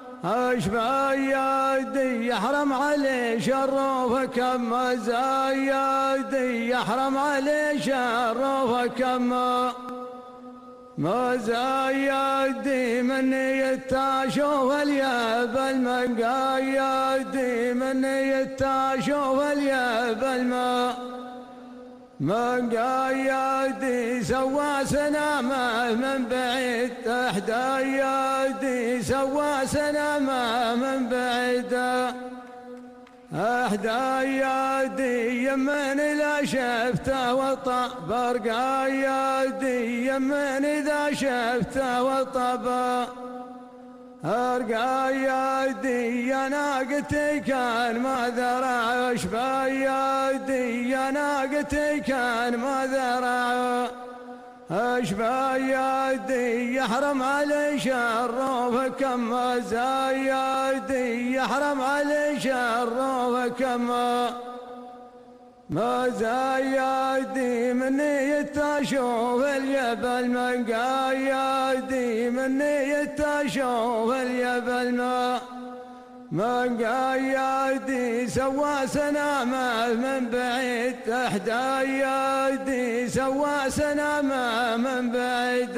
شبايدي، يحرم عليه شروفه كم زايدي، يحرم عليه شروفه كم مزايدي، مني التاشوف الياب المقايدي، مني التاشوف الياب المقايدي، سوى سنامه من بعيد تحت ايادي، سوى سنامه من بعيد ايادي، يمن اذا شفته وطب ارقايدي، يمن اذا شفته وطب ارقايدي، يا ناقتي كان ما ذرع شبايدي، يا ناقتي كان ما ذرع شبايدي، يحرم علي شروفه كم زايدي، يحرم علي شروفه كم مزايدي، مني التاشوف اليب المقايدي، مني التاشوف اليب المقايدي، سوى سنامه من بعيد تحت ايادي، سوى سنامه من بعيد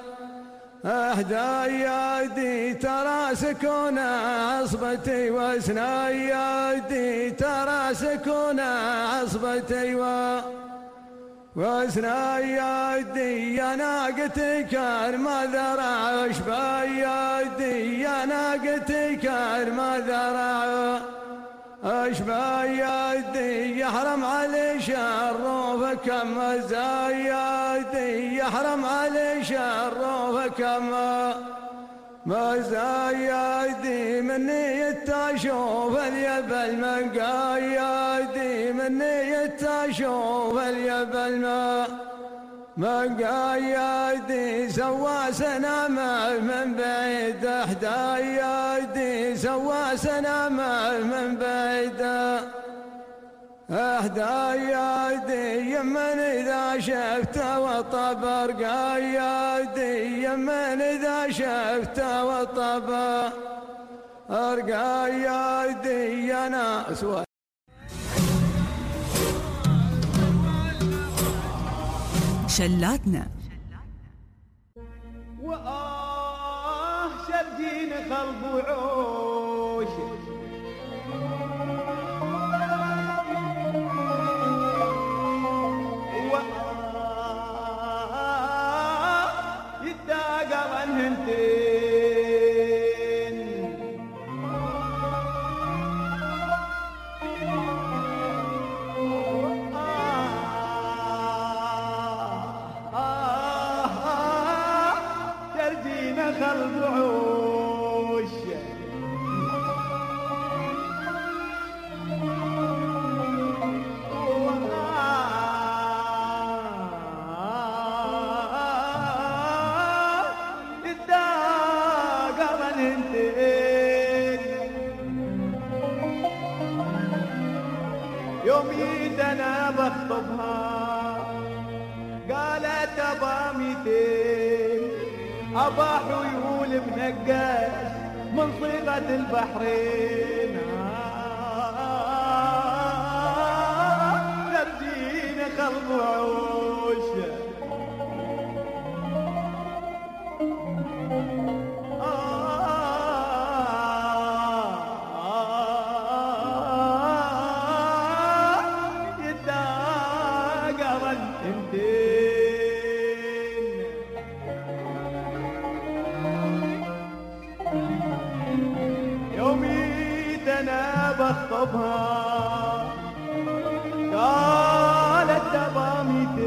ايادي، ترى سكون عصبتي واسنايادي، ترى سكون عصبتي واسنايادي، يا ناقتي كان ما ذرع شبايدي، يا ناقتي كان ما ذرع شبايدي، يحرم علي شروفه كم زايدي، يحرم علي شروفه كم مزايدي، مني التاشوف اليب المقايدي، مني التاشوف اليب المقايدي، سوى سنامه من بعيد احد ايادي، سوى سنامه من بعيد احد ايادي، يمن اذا شفته وطب ارقايدي، يمن اذا شفته وطب ارقايدي، يا ناس شلاتنا. شرجين خلب وعوش يتاقر هنتين، شرجين خلب وعوش يوميت انا بخطبها قالت ابا 200 ابا حيول بنقاش من صيغة البحرين. بخطبها قالت تبى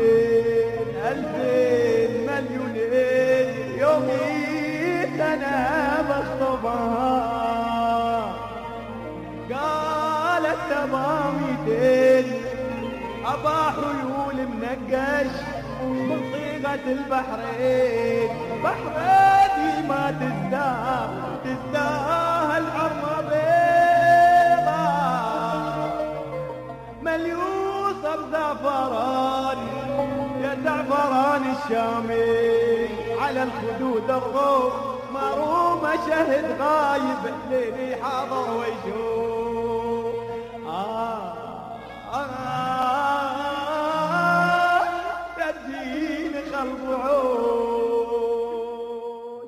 200,000 مليونين يومي أنا بخطبها قالت تبى 200 أبا حيول منقش من صيغة البحرين بحرين ما تستاهل حرمة بيضا مليوسة بزعفران يا زعفران الشامي على الخدود الروم مرومة شهد غايب ليلي حاضر ويشوف يدين قلب عود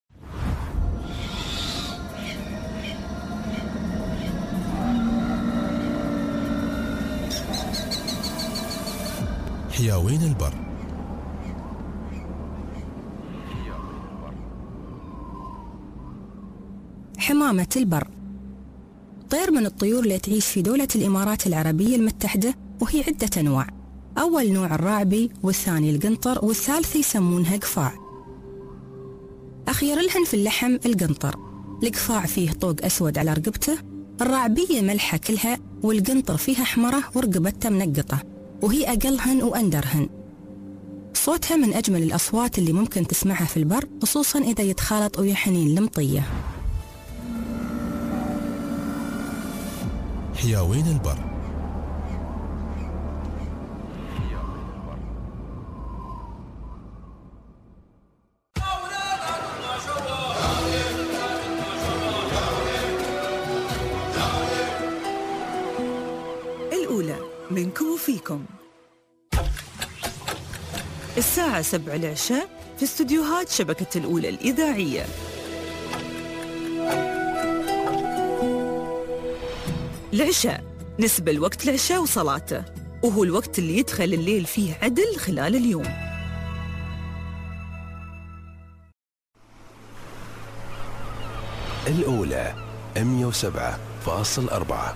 حياوين البر. حمامة البر طير من الطيور اللي تعيش في دولة الإمارات العربية المتحدة، وهي عدة أنواع. أول نوع الراعبي، والثاني القنطر، والثالث يسمونها قفاع. أخير لهن في اللحم القنطر. القفاع فيه طوق أسود على رقبته، الراعبية ملحة كلها، والقنطر فيها حمرة ورقبتها منقطة، وهي أقلهن وأندرهن. صوتها من أجمل الأصوات اللي ممكن تسمعها في البر، خصوصاً إذا يتخالط ويا حنين المطية. حياوين البر. الأولى منكم وفيكم. الساعة 7 العشاء في استديوهات شبكة الأولى الإذاعية. العشاء نسبة لوقت العشاء وصلاته، وهو الوقت اللي يدخل الليل فيه عدل خلال اليوم. الأولى 107.4.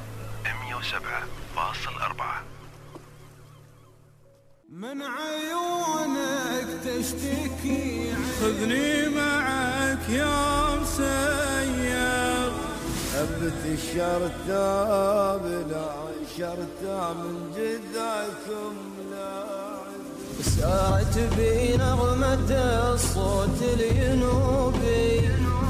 من عيونك تشتكي خذني معك يا مسير هبت الشرطة بلا شرطة من جذعكم لاعب سارت بي نغمة الصوت الينوبي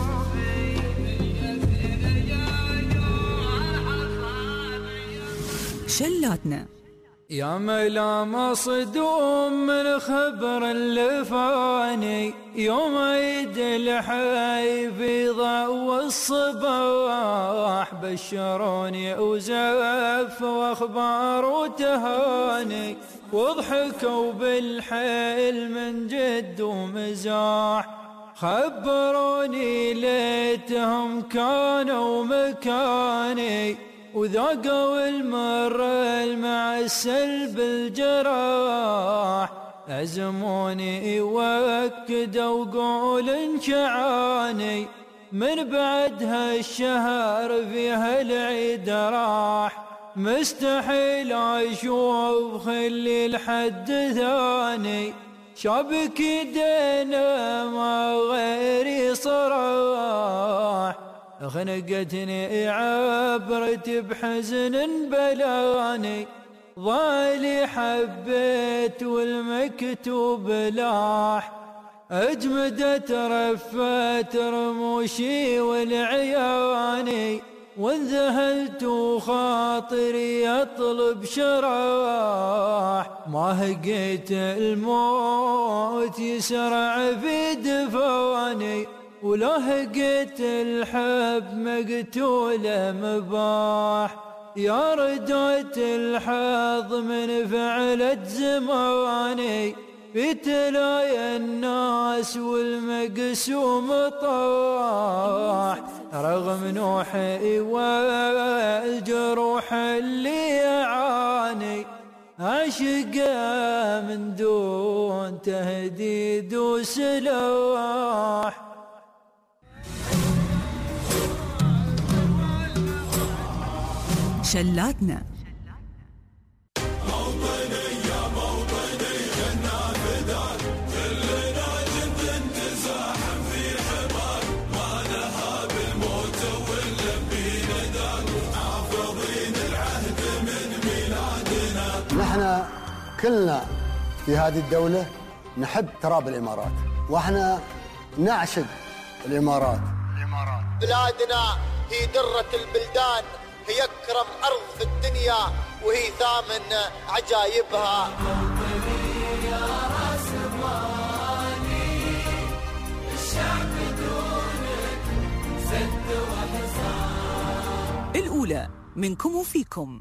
شلاتنا يا ملام صدوم من خبر اللفاني يوم عيد الحي في ضوء الصباح بشروني وزف واخبار وتهاني وضحكوا بالحيل من جد ومزاح خبروني ليتهم كانوا مكاني وذاقوا المر مع السلب الجراح عزموني وأكدوا قول انشعاني من بعدها الشهر فيها العيد راح مستحيل أشوف خلي لحد ثاني شابك يدينا ما غيري صراح خنقتني عبرت بحزن بلاني ضالي حبيت والمكتوب لاح اجمدت رفت رموشي والعياني وانذهلت وخاطري يطلب شراح ما هقيت الموت يسرع في دفاني ولا هقيت الحب مقتولة مباح يا ردت الحظ من فعلة زماني في تلايا الناس والمقسوم طاح رغم نوحي والجروح اللي يعاني عشق من دون تهديد وسلاح شلاتنا. نحن كلنا في هذه الدولة نحب تراب الإمارات، وإحنا نعشق الإمارات. بلادنا هي درة البلدان، هي أكرم أرض في الدنيا، وهي ثامن عجائبها. الأولى منكم وفيكم.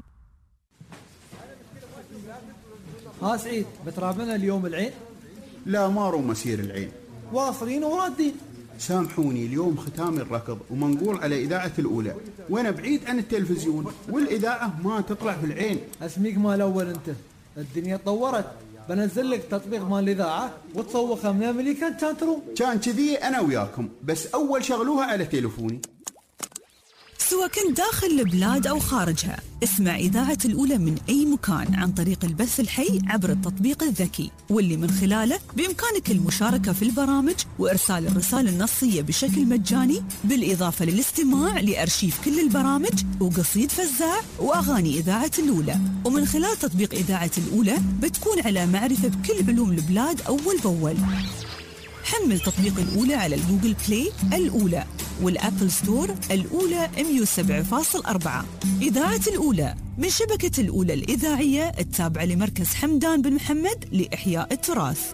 ها سعيد، بترابنا اليوم العين؟ لا، ما رو مسير العين، واصلين ورادين. سامحوني، اليوم ختام الركض ومنقول على إذاعة الأولى، وأنا بعيد عن التلفزيون والإذاعة ما تطلع في العين. اسميك مال أول أنت، الدنيا تطورت، بنزل لك تطبيق مال الإذاعة وتصوخها من أمريكا كان تروم. كان كذي أنا وياكم، بس أول شغلوها على تليفوني. سواء كنت داخل البلاد أو خارجها، اسمع إذاعة الأولى من أي مكان عن طريق البث الحي عبر التطبيق الذكي، واللي من خلاله بإمكانك المشاركة في البرامج وإرسال الرسائل النصية بشكل مجاني، بالإضافة للاستماع لأرشيف كل البرامج وقصيد فزاع وأغاني إذاعة الأولى. ومن خلال تطبيق إذاعة الأولى بتكون على معرفة بكل علوم البلاد أول بأول. حمل تطبيق الأولى على الجوجل بلاي الأولى والأبل ستور الأولى 107.4. إذاعة الأولى من شبكة الأولى الإذاعية التابعة لمركز حمدان بن محمد لإحياء التراث.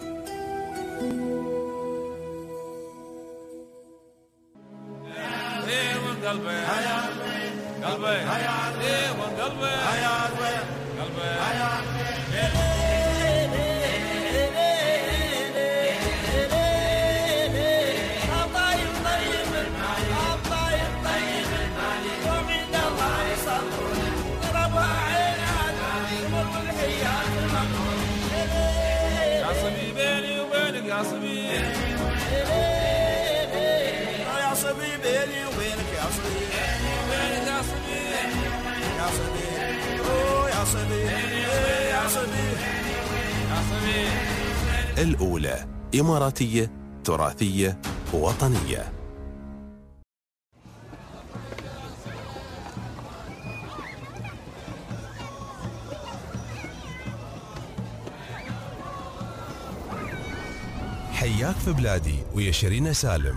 الأولى إماراتية تراثية وطنية. حياك في بلادي ويا شيرين سالم.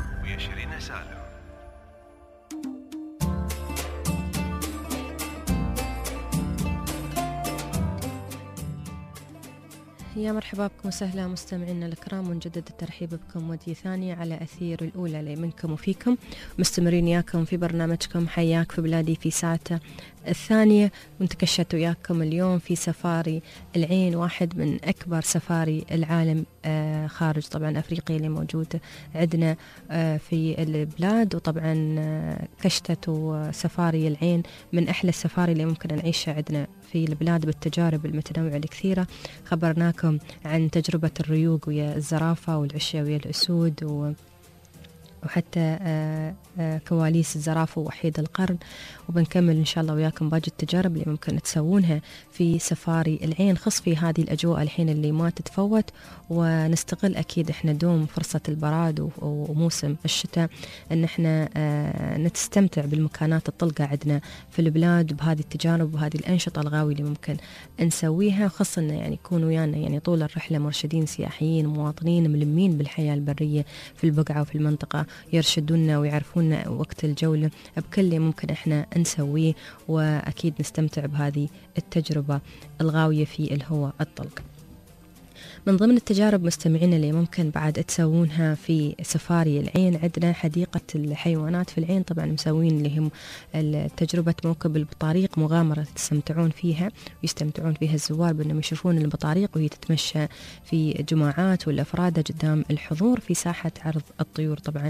يا مرحبا بكم وسهلا مستمعينا الكرام، ونجدد الترحيب بكم ودي ثانية على أثير الأولى اللي منكم وفيكم، مستمرين وياكم في برنامجكم حياك في بلادي في ساعته الثانية، ونتكشت وياكم اليوم في سفاري العين، واحد من أكبر سفاري العالم خارج طبعا أفريقيا اللي موجودة عندنا في البلاد. وطبعا كشتة وسفاري العين من أحلى السفاري اللي ممكن نعيشها عندنا في البلاد بالتجارب المتنوعة الكثيرة. خبرناكم عن تجربة الريوق ويا الزرافة والعشة ويا الأسود وحتى كواليس الزرافة ووحيد القرن، وبنكمل إن شاء الله وياكم باقي التجارب اللي ممكن تسوونها في سفاري العين، خص في هذه الأجواء الحين اللي ما تتفوت، ونستغل أكيد إحنا دوم فرصة البراد وموسم الشتاء إن إحنا نستمتع بالمكانات الطلقة عندنا في البلاد بهذه التجارب وهذه الأنشطة الغاوية اللي ممكن نسويها، خاصة يعني يكونوا ويانا يعني طول الرحلة مرشدين سياحيين مواطنين ملمين بالحياة البرية في البقعة وفي المنطقة، يرشدونا ويعرفونا وقت الجولة بكل اللي ممكن إحنا نسويه، وأكيد نستمتع بهذه التجربة الغاوية في الهواء الطلق. من ضمن التجارب مستمعين اللي ممكن بعد تسوونها في سفاري العين، عندنا حديقة الحيوانات في العين، طبعا مسوين لهم تجربة موكب البطاريق، مغامرة تستمتعون فيها ويستمتعون فيها الزوار بأنهم يشوفون البطاريق وهي تتمشى في جماعات والأفراد قدام الحضور في ساحة عرض الطيور طبعا.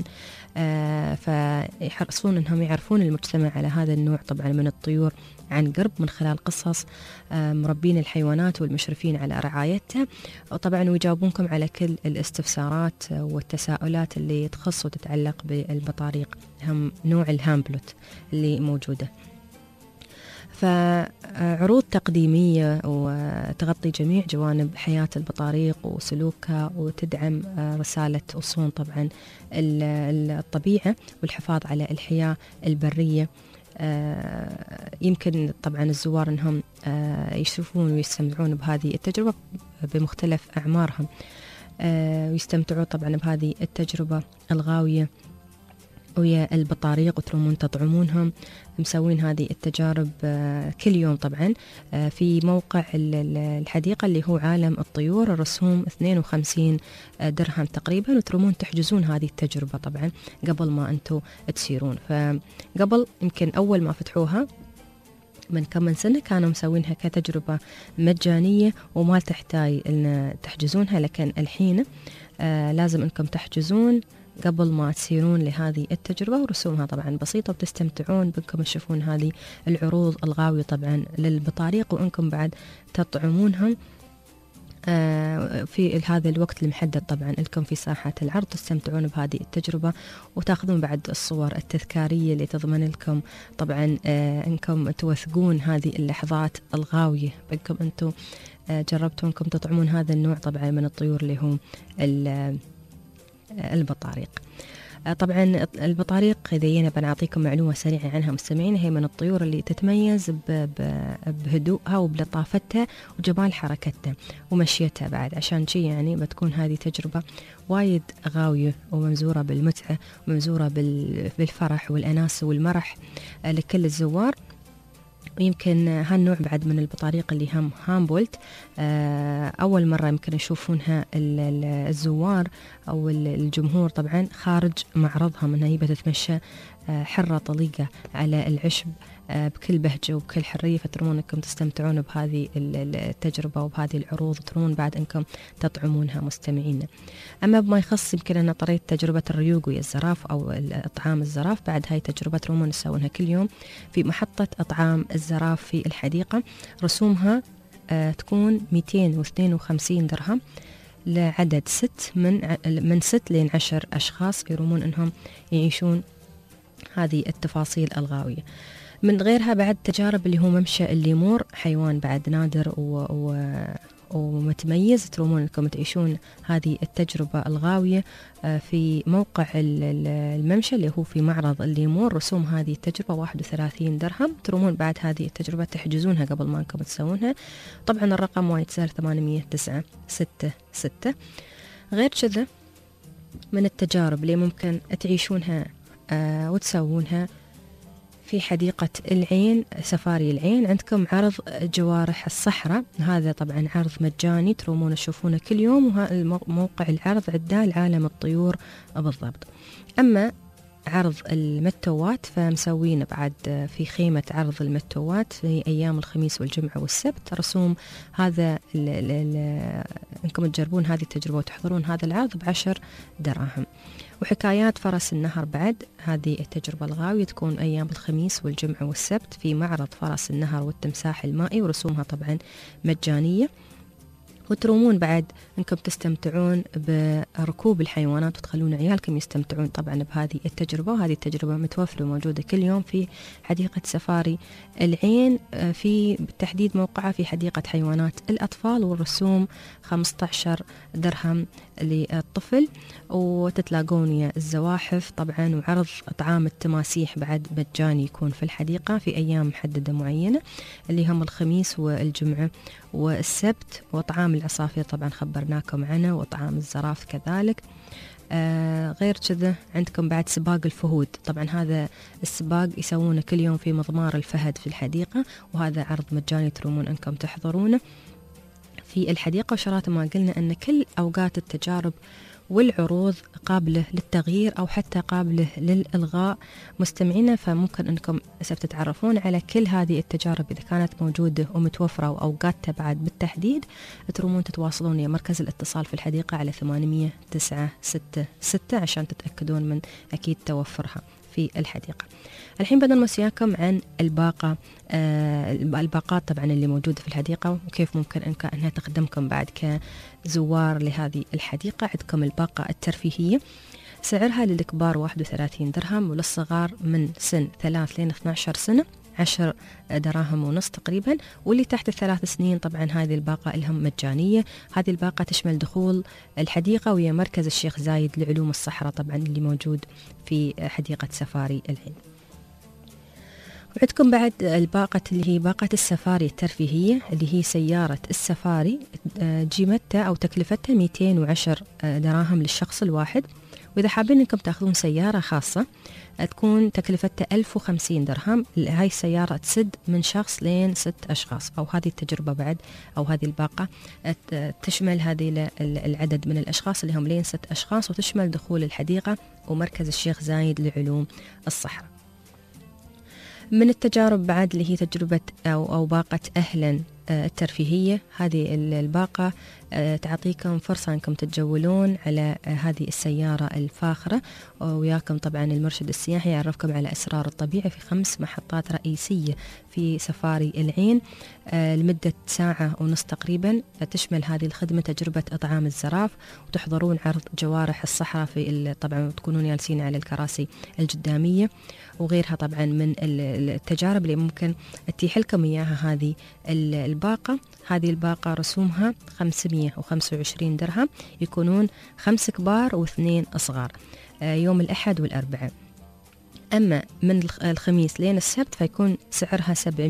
فيحرصون أنهم يعرفون المجتمع على هذا النوع طبعا من الطيور عن قرب من خلال قصص مربين الحيوانات والمشرفين على رعايتها، وطبعا ويجاوبونكم على كل الاستفسارات والتساؤلات اللي تخص وتتعلق بالبطاريق، هم نوع الهامبلوت اللي موجودة. فعروض تقديمية وتغطي جميع جوانب حياة البطاريق وسلوكها، وتدعم رسالة وصون طبعا الطبيعة والحفاظ على الحياة البرية. يمكن طبعا الزوار انهم يشوفون ويستمتعون بهذه التجربة بمختلف أعمارهم، ويستمتعون طبعا بهذه التجربة الغاوية ويا البطاريق، وترومون تطعمونهم. مسوين هذه التجارب كل يوم طبعا في موقع الحديقة اللي هو عالم الطيور. الرسوم 52 درهم تقريبا، وترومون تحجزون هذه التجربة طبعا قبل ما أنتم تسيرون. فقبل يمكن أول ما فتحوها من كم من سنة كانوا مسوينها كتجربة مجانية وما تحتاج أن تحجزونها، لكن الحين لازم أنكم تحجزون قبل ما تسيرون لهذه التجربة، ورسومها طبعا بسيطة وتستمتعون بأنكم تشوفون هذه العروض الغاوية طبعا للبطاريق، وأنكم بعد تطعمونهم في هذا الوقت المحدد طبعا لكم في ساحة العرض. تستمتعون بهذه التجربة وتاخذون بعد الصور التذكارية اللي تضمن لكم طبعا أنكم توثقون هذه اللحظات الغاوية بأنكم أنتم جربتوا أنكم تطعمون هذا النوع طبعا من الطيور اللي هم البطاريق. طبعا البطاريق إذا بنعطيكم معلومة سريعة عنها مستمعين، هي من الطيور اللي تتميز بهدوءها وبلطافتها وجمال حركتها ومشيتها بعد، عشان شي يعني بتكون هذه تجربة وايد غاوية وممزورة بالمتعة وممزورة بالفرح والأناس والمرح لكل الزوار. ويمكن هالنوع بعد من البطاريق اللي هم هامبولت أول مرة يمكن يشوفونها الزوار أو الجمهور طبعا خارج معرضها، من هي بتتمشى حرة طليقة على العشب بكل بهجة وبكل حرية. فترون أنكم تستمتعون بهذه التجربة وبهذه العروض، وترون بعد أنكم تطعمونها مستمعين. أما بما يخص يمكن أن طريقة تجربة الريوق ويا الزراف أو إطعام الزراف، بعد هاي تجربة رومون يسوونها كل يوم في محطة إطعام الزراف في الحديقة. رسومها تكون 252 درهم لعدد من 6 لين 10 أشخاص يرومون أنهم يعيشون هذه التفاصيل الغاوية. من غيرها بعد تجارب اللي هو ممشى الليمور، حيوان بعد نادر ومتميز. ترومون انكم تعيشون هذه التجربة الغاوية في موقع الممشى اللي هو في معرض الليمور. رسوم هذه التجربة 31 درهم. ترومون بعد هذه التجربة تحجزونها قبل ما انكم تسوونها. طبعا الرقم وايد سهل 80966. غير كذا من التجارب اللي ممكن تعيشونها وتسوونها في حديقة العين، سفاري العين، عندكم عرض جوارح الصحراء. هذا طبعا عرض مجاني ترومون تشوفونه كل يوم، وموقع العرض عدال عالم الطيور بالضبط. أما عرض المتوات فمسوين بعد في خيمة عرض المتوات في أيام الخميس والجمعة والسبت. رسوم هذا إنكم تجربون هذه التجربة وتحضرون هذا العرض ب10 دراهم. وحكايات فرس النهر بعد هذه التجربة الغاوية تكون أيام الخميس والجمعة والسبت في معرض فرس النهر والتمساح المائي، ورسومها طبعا مجانية. وترومون بعد أنكم تستمتعون بركوب الحيوانات وتخلون عيالكم يستمتعون طبعا بهذه التجربة. وهذه التجربة متوفرة وموجودة كل يوم في حديقة سفاري العين، في بالتحديد موقعها في حديقة حيوانات الأطفال. والرسوم 15 درهم للطفل، وتتلاقون ويا الزواحف طبعا. وعرض طعام التماسيح بعد مجاني يكون في الحديقة في أيام محددة معينة اللي هم الخميس والجمعة والسبت. وطعام العصافير طبعا خبرناكم عنه، وطعام الزراف كذلك. غير كذا عندكم بعد سباق الفهود. طبعا هذا السباق يسوونه كل يوم في مضمار الفهد في الحديقة، وهذا عرض مجاني ترومون أنكم تحضرونه في الحديقة. وشرات ما قلنا أن كل أوقات التجارب والعروض قابلة للتغيير أو حتى قابلة للإلغاء مستمعينا، فممكن أنكم ستتعرفون على كل هذه التجارب إذا كانت موجودة ومتوفرة وأوقاتها بعد بالتحديد. ترومون تتواصلون يا مركز الاتصال في الحديقة على 80966 عشان تتأكدون من أكيد توفرها في الحديقة. الحين بدنا نوصيكم عن الباقات طبعا اللي موجودة في الحديقة، وكيف ممكن أنها تخدمكم بعد كزوار لهذه الحديقة. عندكم الباقة الترفيهية، سعرها للكبار 31 درهم، وللصغار من سن 3 لين 12 سنة 10 دراهم ونص تقريبا. واللي تحت ال3 سنين طبعا هذه الباقة لهم مجانية. هذه الباقة تشمل دخول الحديقة وهي مركز الشيخ زايد لعلوم الصحراء طبعا اللي موجود في حديقة سفاري العين. وعندكم بعد الباقة اللي هي باقة السفاري الترفيهية اللي هي سيارة السفاري، قيمتها أو تكلفتها 210 دراهم للشخص الواحد. وإذا حابين أنكم تأخذون سيارة خاصة تكون تكلفتها 1050 درهم. هاي السيارة تسد من شخص لين 6 أشخاص، أو هذه التجربة بعد أو هذه الباقة تشمل هذه العدد من الأشخاص اللي هم لين 6 أشخاص، وتشمل دخول الحديقة ومركز الشيخ زايد لعلوم الصحراء. من التجارب بعد اللي هي تجربة أو باقة أهلا الترفيهية. هذه الباقة تعطيكم فرصة أنكم تتجولون على هذه السيارة الفاخرة، وياكم طبعا المرشد السياحي يعرفكم على أسرار الطبيعة في 5 محطات رئيسية في سفاري العين لمدة 1.5 ساعة تقريبا. تشمل هذه الخدمة تجربة إطعام الزراف، وتحضرون عرض جوارح الصحراء في طبعا تكونون جالسين على الكراسي القدامية، وغيرها طبعا من التجارب اللي ممكن تتيح لكم إياها هذه الباقة. هذه الباقة رسومها 525 درهم، يكونون 5 كبار و2 صغار يوم الأحد والأربعاء. أما من الخميس لين السبت فيكون سعرها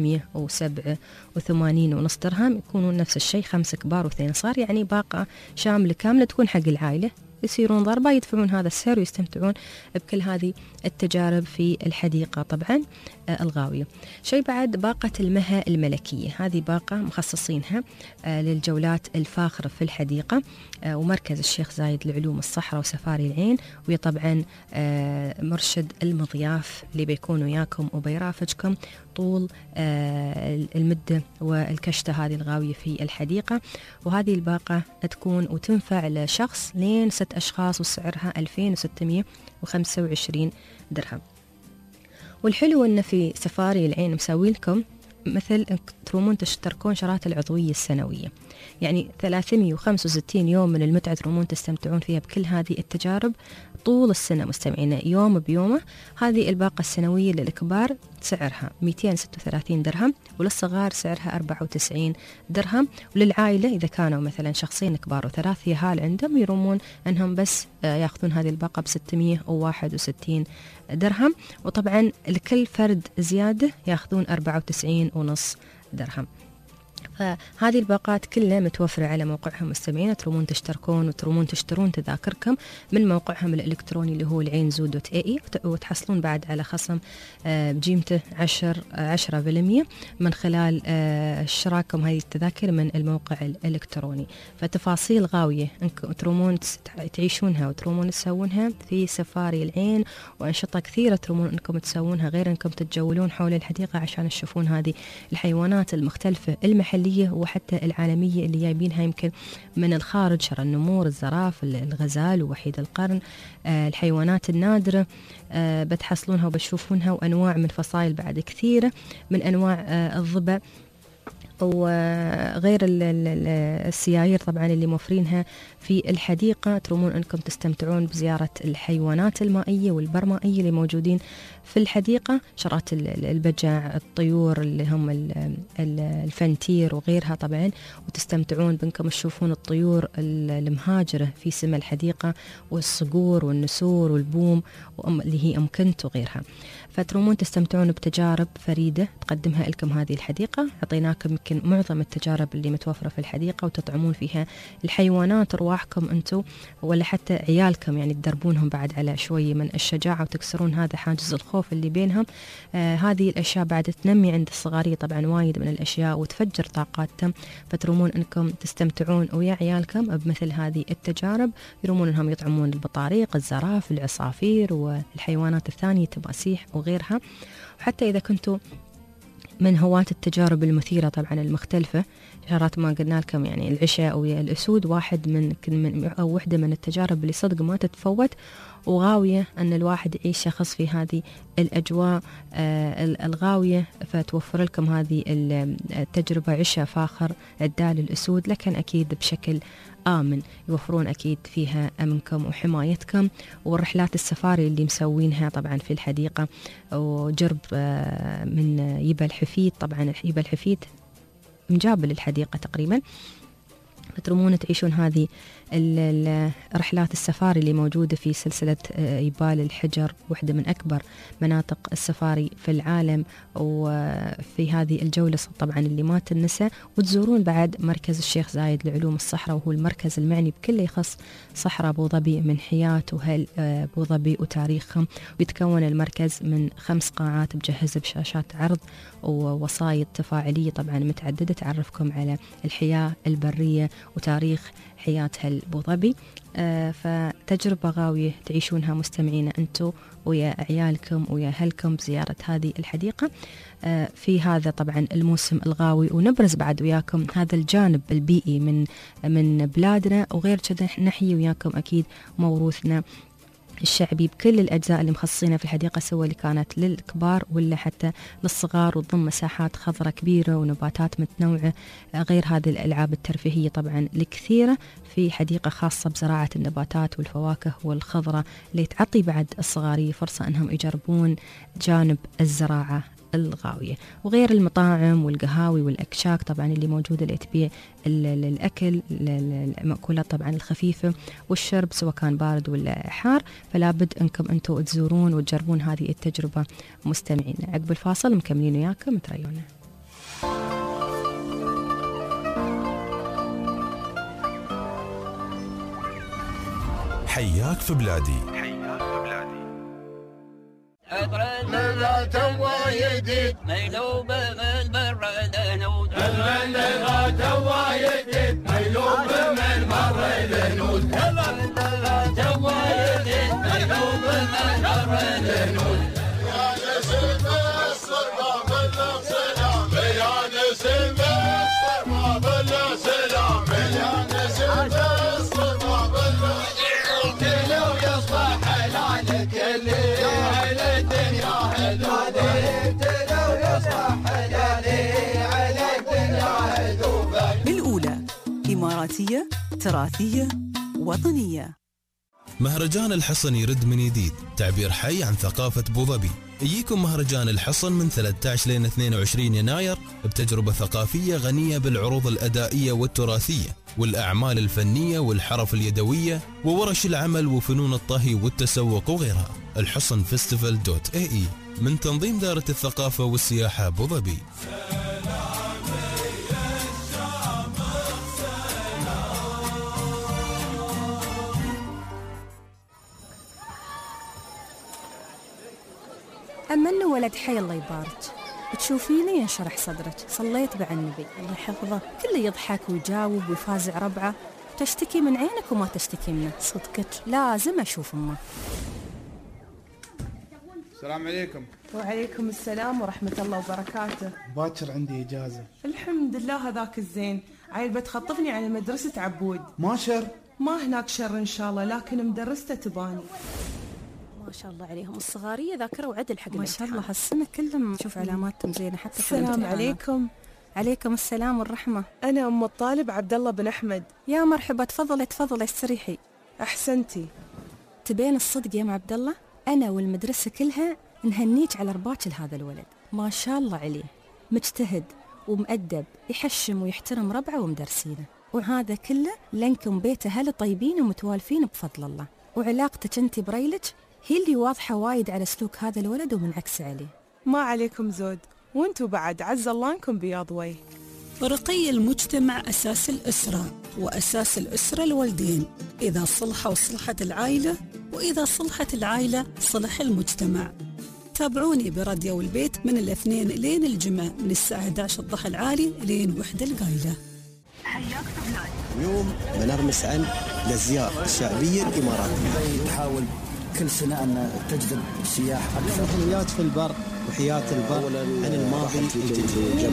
787.5 درهم، يكونون نفس الشيء 5 كبار و2 صغار، يعني باقة شاملة كاملة تكون حق العائلة، يصيرون ضربة يدفعون هذا السعر ويستمتعون بكل هذه التجارب في الحديقة طبعا الغاوية. شيء بعد باقة المها الملكية. هذه باقة مخصصينها للجولات الفاخرة في الحديقة ومركز الشيخ زايد لعلوم الصحراء وسفاري العين، وهي طبعا مرشد المضياف اللي بيكون وياكم وبيرافقكم طول المدة والكشتة هذه الغاوية في الحديقة. وهذه الباقة تكون وتنفع لشخص لين 6 أشخاص، وسعرها 2625 درهم. والحلو أنه في سفاري العين مسوي لكم مثل ترومون تشتركون شراط العضوية السنوية، يعني 365 يوم من المتعة ترومون تستمتعون فيها بكل هذه التجارب طول السنة مستمعين يوم بيومه. هذه الباقة السنوية للكبار سعرها 236 درهم، وللصغار سعرها 94 درهم. وللعائلة إذا كانوا مثلا شخصين كبار و3 يهال عندهم يرومون أنهم بس يأخذون هذه الباقة ب661 درهم. وطبعا لكل فرد زيادة يأخذون 94.5 درهم. فهذه الباقات كلها متوفرة على موقعهم مستمعين، ترومون تشتركون وترومون تشترون تذاكركم من موقعهم الإلكتروني اللي هو العين.zoo.ae، وتحصلون بعد على خصم بقيمته 10% من خلال اشتراككم هذه التذاكر من الموقع الإلكتروني. فتفاصيل غاوية انكم ترومون تعيشونها وترومون تسوونها في سفاري العين، وأنشطة كثيرة ترومون انكم تسوونها غير انكم تتجولون حول الحديقة عشان تشوفون هذه الحيوانات المختلفة المحلية وحتى العالمية اللي جايبينها يمكن من الخارج، شر النمور، الزراف، الغزال ووحيد القرن، الحيوانات النادرة بتحصلونها وبتشوفونها، وأنواع من فصائل بعد كثيرة من أنواع الظبا وغير السيايير طبعا اللي موفرينها في الحديقة. ترومون أنكم تستمتعون بزيارة الحيوانات المائية والبرمائية اللي موجودين في الحديقة، شرات البجع، الطيور اللي هم الفنتير وغيرها طبعا، وتستمتعون بأنكم تشوفون الطيور المهاجرة في سما الحديقة، والصقور والنسور والبوم اللي هي أم كنت وغيرها. فترومون تستمتعون بتجارب فريدة تقدمها لكم هذه الحديقة. عطيناكم يمكن معظم التجارب اللي متوفرة في الحديقة، وتطعمون فيها الحيوانات أرواحكم أنتم ولا حتى عيالكم، يعني تدربونهم بعد على شوية من الشجاعة وتكسرون هذا حاجز الخوف اللي بينهم. هذه الأشياء بعد تنمي عند الصغارية طبعا وايد من الأشياء وتفجر طاقاتهم. فترومون أنكم تستمتعون ويا عيالكم بمثل هذه التجارب، يرومون أنهم يطعمون البطاريق، الزراف، العصافير والحيوانات الثانية، تماسيح وغيرها. وحتى إذا كنتوا من هواة التجارب المثيرة طبعا المختلفة، شغلات ما قلنا لكم يعني العشاء ويا الأسود، واحدة من التجارب اللي صدق ما تتفوت، وغاوية أن الواحد يعيش شخص في هذه الأجواء الغاوية، فتوفر لكم هذه التجربة عشاء فاخر عدال الأسود، لكن أكيد بشكل آمن، يوفرون أكيد فيها أمنكم وحمايتكم. والرحلات السفاري اللي مسوينها طبعا في الحديقة وجرب من يبا الحفيد، طبعا يبا الحفيد مجابل الحديقة تقريبا، فترمون تعيشون هذه رحلات السفاري اللي موجودة في سلسلة يبال الحجر، واحدة من أكبر مناطق السفاري في العالم، وفي هذه الجولة طبعا اللي ما تنسى. وتزورون بعد مركز الشيخ زايد لعلوم الصحراء، وهو المركز المعني بكل يخص صحراء أبو ظبي من حياة وهل أبو ظبي وتاريخهم. ويتكون المركز من 5 قاعات مجهزة بشاشات عرض ووسائط تفاعلية طبعا متعددة تعرفكم على الحياة البرية وتاريخ حياة أبو ظبي. فتجربة غاوية تعيشونها مستمعين أنتم ويا عيالكم ويا أهلكم بزيارة هذه الحديقة في هذا طبعا الموسم الغاوي. ونبرز بعد وياكم هذا الجانب البيئي من بلادنا، وغير كذا نحيي وياكم أكيد موروثنا الشعبي بكل الأجزاء اللي مخصصينها في الحديقة، سواء اللي كانت للكبار ولا حتى للصغار، وتضم مساحات خضراء كبيرة ونباتات متنوعة، غير هذه الألعاب الترفيهية طبعا الكثيرة في حديقة خاصة بزراعة النباتات والفواكه والخضرة، اللي تعطي بعد الصغاري فرصة أنهم يجربون جانب الزراعة الغاوية. وغير المطاعم والقهاوي والأكشاك طبعا اللي موجودة اللي تبيع الأكل، المأكولات طبعا الخفيفة والشرب سواء كان بارد ولا حار، فلا بد أنكم أنتوا تزورون وتجربون هذه التجربة مستمعين. عقب الفاصل مكملين وياكم تريونا. حياك في بلادي. الغات وايد ميلوب من مر الهنود، الغات وايد ميلوب من مر الهنود، الغات وايد ميلوب من مر الهنود. يا نسيم الصرمة بالسلام، يا نسيم الصرمة بالسلام، يا نسيم الصرمة بالسلام، لو يصبح حلالك اللي بالأولى إماراتية تراثية وطنية. مهرجان الحصن يرد من جديد، تعبير حي عن ثقافة أبو ظبي. يجيكم مهرجان الحصن من 13 لين 22 يناير بتجربة ثقافية غنية بالعروض الأدائية والتراثية والأعمال الفنية والحرف اليدوية وورش العمل وفنون الطهي والتسوق وغيرها. الحصن festival.ae من تنظيم دائرة الثقافة والسياحة أبو ظبي. أمن ولد حي الله يبارك، تشوفيني ينشرح صدرك، صليت مع النبي الله يحفظه، كله يضحك ويجاوب ويفازع ربعه، تشتكي من عينك وما تشتكي منه. صدقك لازم أشوف أمه. السلام عليكم. وعليكم السلام ورحمة الله وبركاته. باكر عندي إجازة. الحمد لله هذاك الزين، عيل بتخطفني على مدرسة عبود. ما شر؟ ما هناك شر إن شاء الله، لكن مدرسته تباني. ما شاء الله عليهم الصغارية ذاكرة وعدل حق ما شاء الله هالسنة كلهم نشوف علاماتهم زينة حتى. السلام عليكم. عليكم السلام والرحمة. أنا أم الطالب عبد الله بن أحمد. يا مرحبا، تفضلي تفضلي استريحي. أحسنتي. تبين الصدق يا ام عبد الله، أنا والمدرسة كلها نهنيك على رباك لهذا الولد، ما شاء الله عليه، مجتهد ومؤدب، يحشم ويحترم ربعه ومدرسينه، وهذا كله لأنكم بيت أهل طيبين ومتوالفين بفضل الله، وعلاقتك أنت بريلك هي اللي واضحة وايد على سلوك هذا الولد ومنعكس عليه. ما عليكم زود، وانتوا بعد عز الله انكم بياض وجه. رقي المجتمع أساس الأسرة، وأساس الأسرة الوالدين، إذا صلحوا صلحت العائلة، وإذا صلحت العائلة صلح المجتمع. تابعوني براديو البيت من الاثنين لين الجمعة من الساعة 11 الضحى العالي لين 1 القايلة. اليوم بنغمس عن الأزياء الشعبية الإماراتية. تحاول كل سنة أن تجذب سياح أكثر. حلويات في البر وحياة البر عن الماضي الجديد.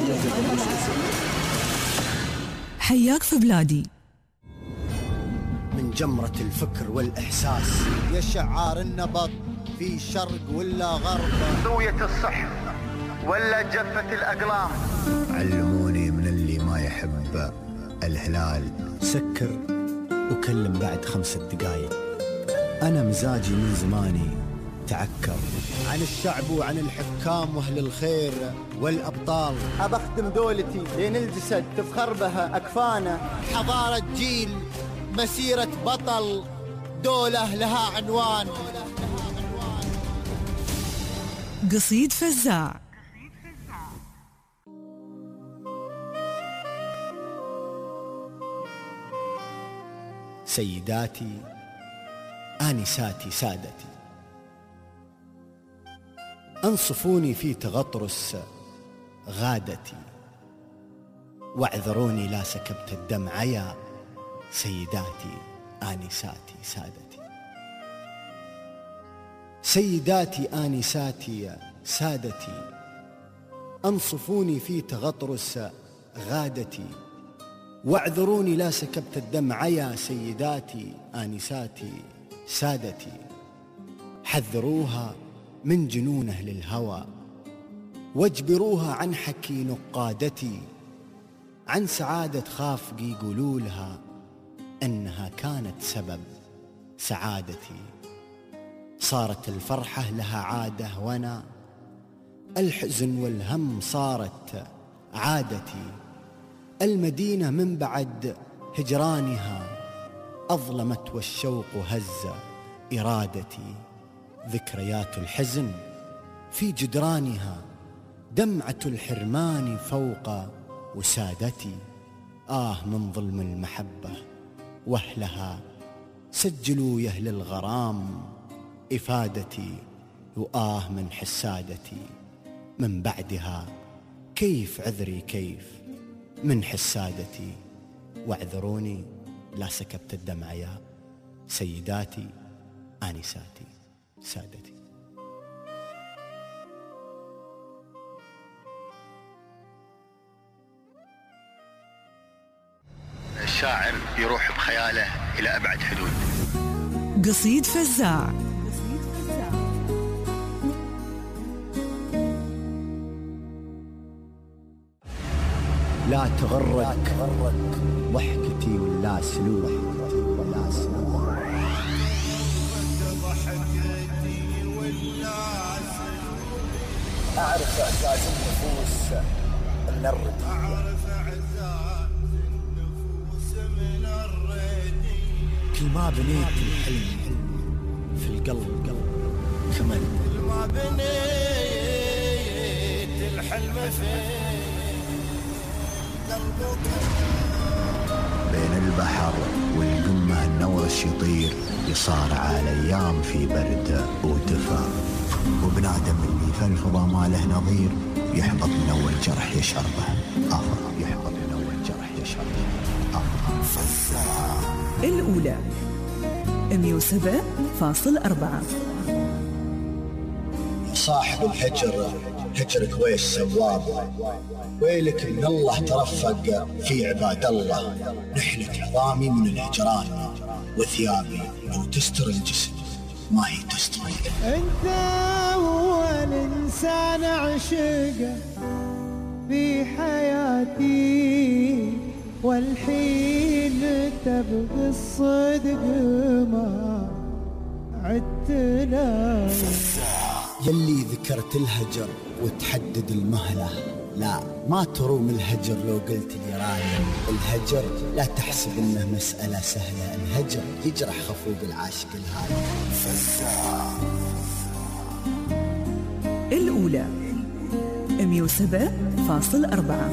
حياك في بلادي. من جمرة الفكر والإحساس. يا شعار النبض في شرق ولا غرب، ضوية الصح ولا جفة الأقلام. علموني من اللي ما يحب الهلال سكر وكلم بعد 5 دقايق. أنا مزاجي من زماني تعكر عن الشعب وعن الحكام وأهل الخير والأبطال. أبخدم دولتي لين الجسد تفخر بها أكفانا. حضارة جيل، مسيرة بطل، دولة لها عنوان. قصيد فزاع. سيداتي آنساتي سادتي، أنصفوني في تغطرس غادتي، واعذروني لا سكبت الدمع يا سيداتي آنساتي سادتي. سيداتي آنساتي سادتي، أنصفوني في تغطرس غادتي، واعذروني لا سكبت الدمع يا سيداتي آنساتي سادتي. حذروها من جنون أهل الهوى، واجبروها عن حكي نقادتي، عن سعادة خافقي يقولوا لها أنها كانت سبب سعادتي. صارت الفرحة لها عادة وأنا الحزن والهم صارت عادتي. المدينة من بعد هجرانها أظلمت والشوق هز إرادتي. ذكريات الحزن في جدرانها، دمعة الحرمان فوق وسادتي. من ظلم المحبة وأهلها، سجلوا يا أهل الغرام إفادتي. من حسادتي من بعدها، كيف عذري كيف من حسادتي. واعذروني لا سكبت الدمع يا سيداتي آنساتي سادتي. الشاعر يروح بخياله إلى أبعد حدود. قصيد فزاع. لا تغرك ضحكتي ولا سلوك، أعرف إعزاز النفوس من الردية، كل ما بنيت الحلم في القلب كمل. كل ما بنيت الحلم في بين البحر والقمة النورش يطير، يصارع الأيام في برد ودفا، وبنادم اللي في الفضا ما له نظير، يحبط من أول جرح يشعر به يحبط من أول جرح يشعر به. فزاع الأولى 107.4. صاحب الهجر هجرك ويش سواب، ويلك من الله ترفق في عباد الله. نحلة عظامي من الهجران، وثيابي لو تستر الجسد ما هي تستر. انت اول انسان عشقه في حياتي، والحين تبغي الصدق ما عدت لا. يلي ذكرت الهجر وتحدد المهلة، لا ما تروم الهجر لو قلت لي رايم. الهجر لا تحسب انه مسألة سهلة، الهجر يجرح خفوق العاشق الهادي. فزاع الأولى 107.4.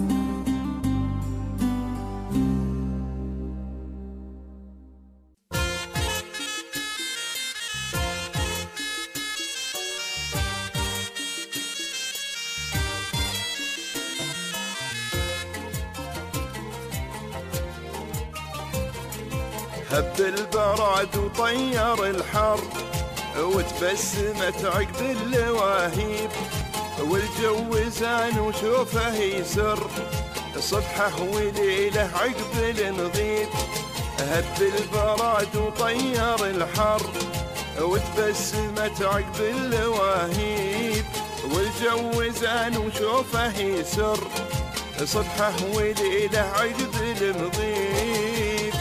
هب البراد وطير الحر، وتبسمت عقد اللواهيب، والجو زان وشوفه يسر، صبحه وليله عقب النظيف. هب البراد وطير الحر وتبسمت عقب اللواهيب والجو زان وشوفه يسر صبحه وليله عقب المضيب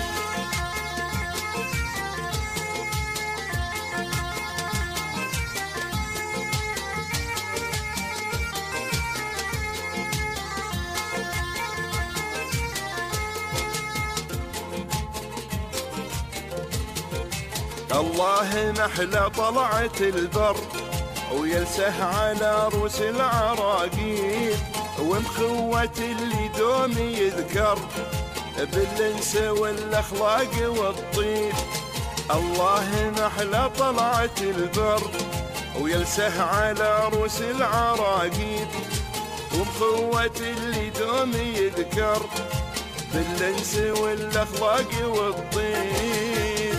الله محلى طلعت البر ويلسه على روس العراقيب ومخوة اللي دوم يذكر بالانس والاخلاق والطيب الله محلى طلعت البر ويلسه على روس العراقيب ومخوة اللي دوم يذكر بالانس والاخلاق والطيب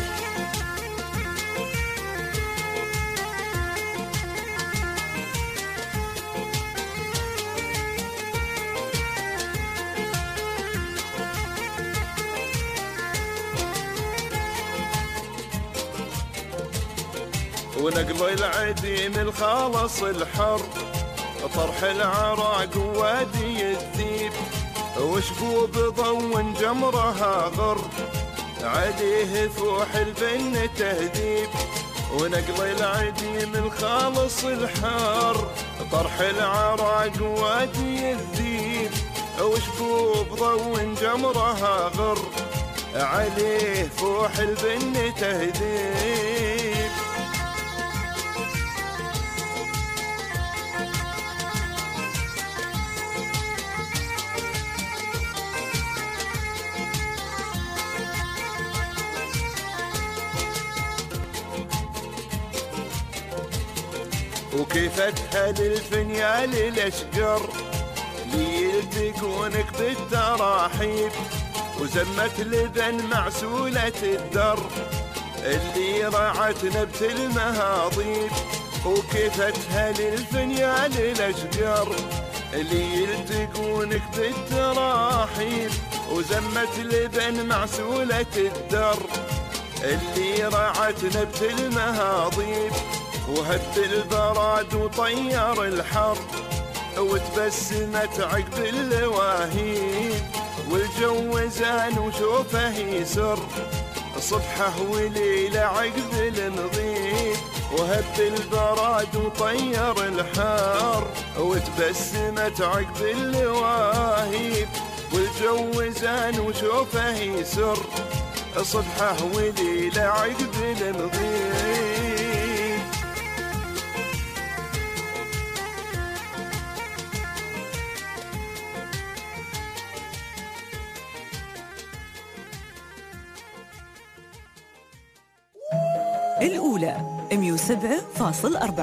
ونقل العديم الخالص الحر طرح العراق ووادي الذيب وشبوب ضو جمرها غر عليه فوح البن تهذيب ونقل العديم الخالص الحر طرح العراق ووادي الذيب وشبوب ضو جمرها غر عليه فوح البن تهذيب وكيفتها للفنيال الاشجر ليلتقونك بالتراحيب وزمت لبن معسولة الدر اللي رعت نبت المهاضيب وكيفتها للفنيال الاشجر ليلتقونك بالتراحيب وزمت لبن معسولة الدر اللي رعت نبت المهاضيب وهب البراد وطير الحر وتبسمت عقب اللواهيب والجو زان وشوفه يسر صبحه وليله عقب المضيب وهب البراد وطير الحر وتبسمت عقب اللواهيب والجو زان وشوفه يسر صبحه وليله عقب المضيب الأولى 107.4.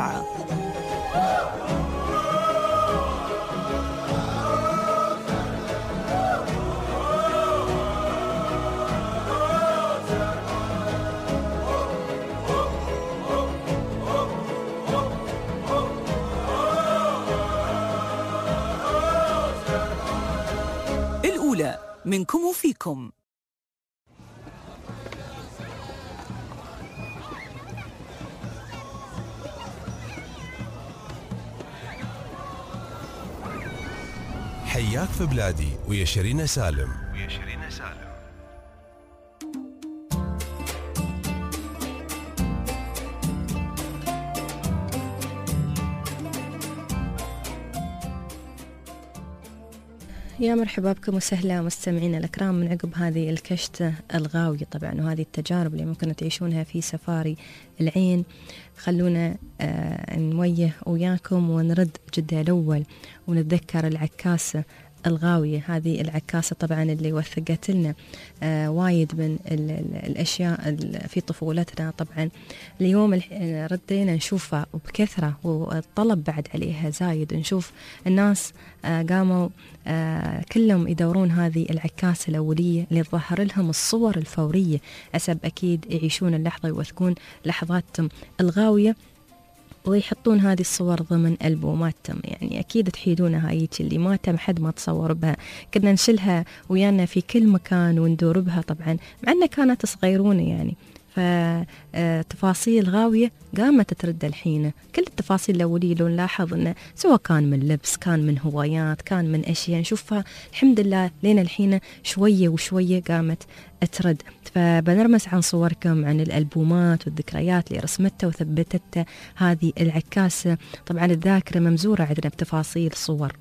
الأولى منكم وفيكم. حياك في بلادي ويا شيرين سالم. يا مرحبا بكم وسهلا مستمعينا الأكرام من عقب هذه الكشتة الغاوية طبعا وهذه التجارب اللي ممكن تعيشونها في سفاري العين. خلونا نويه وياكم ونرد جدة الأول ونتذكر العكاسة الغاوية. هذه العكاسة طبعا اللي وثقت لنا وايد من الأشياء في طفولتنا. طبعا اليوم ردينا نشوفها وبكثرة والطلب بعد عليها زايد. نشوف الناس قاموا كلهم يدورون هذه العكاسة الأولية اللي تظهر لهم الصور الفورية، أسب أكيد يعيشون اللحظة ويوثقون لحظاتهم الغاوية ويحطون هذه الصور ضمن ألبومات تم. يعني أكيد تحيدونها هايك اللي ما تم حد ما تصور بها، كنا نشلها ويانا في كل مكان وندور بها طبعا، مع أنها كانت صغيرونة يعني. فتفاصيل غاوية قامت ترد الحين، كل التفاصيل الأولية لو نلاحظ أنه سواء كان من لبس، كان من هوايات، كان من أشياء نشوفها الحمد لله لين الحين شوية وشوية قامت ترد. فبنرمس عن صوركم، عن الألبومات والذكريات اللي رسمتها وثبتتها هذه العكاسة. طبعا الذاكرة ممزورة عندنا بتفاصيل صور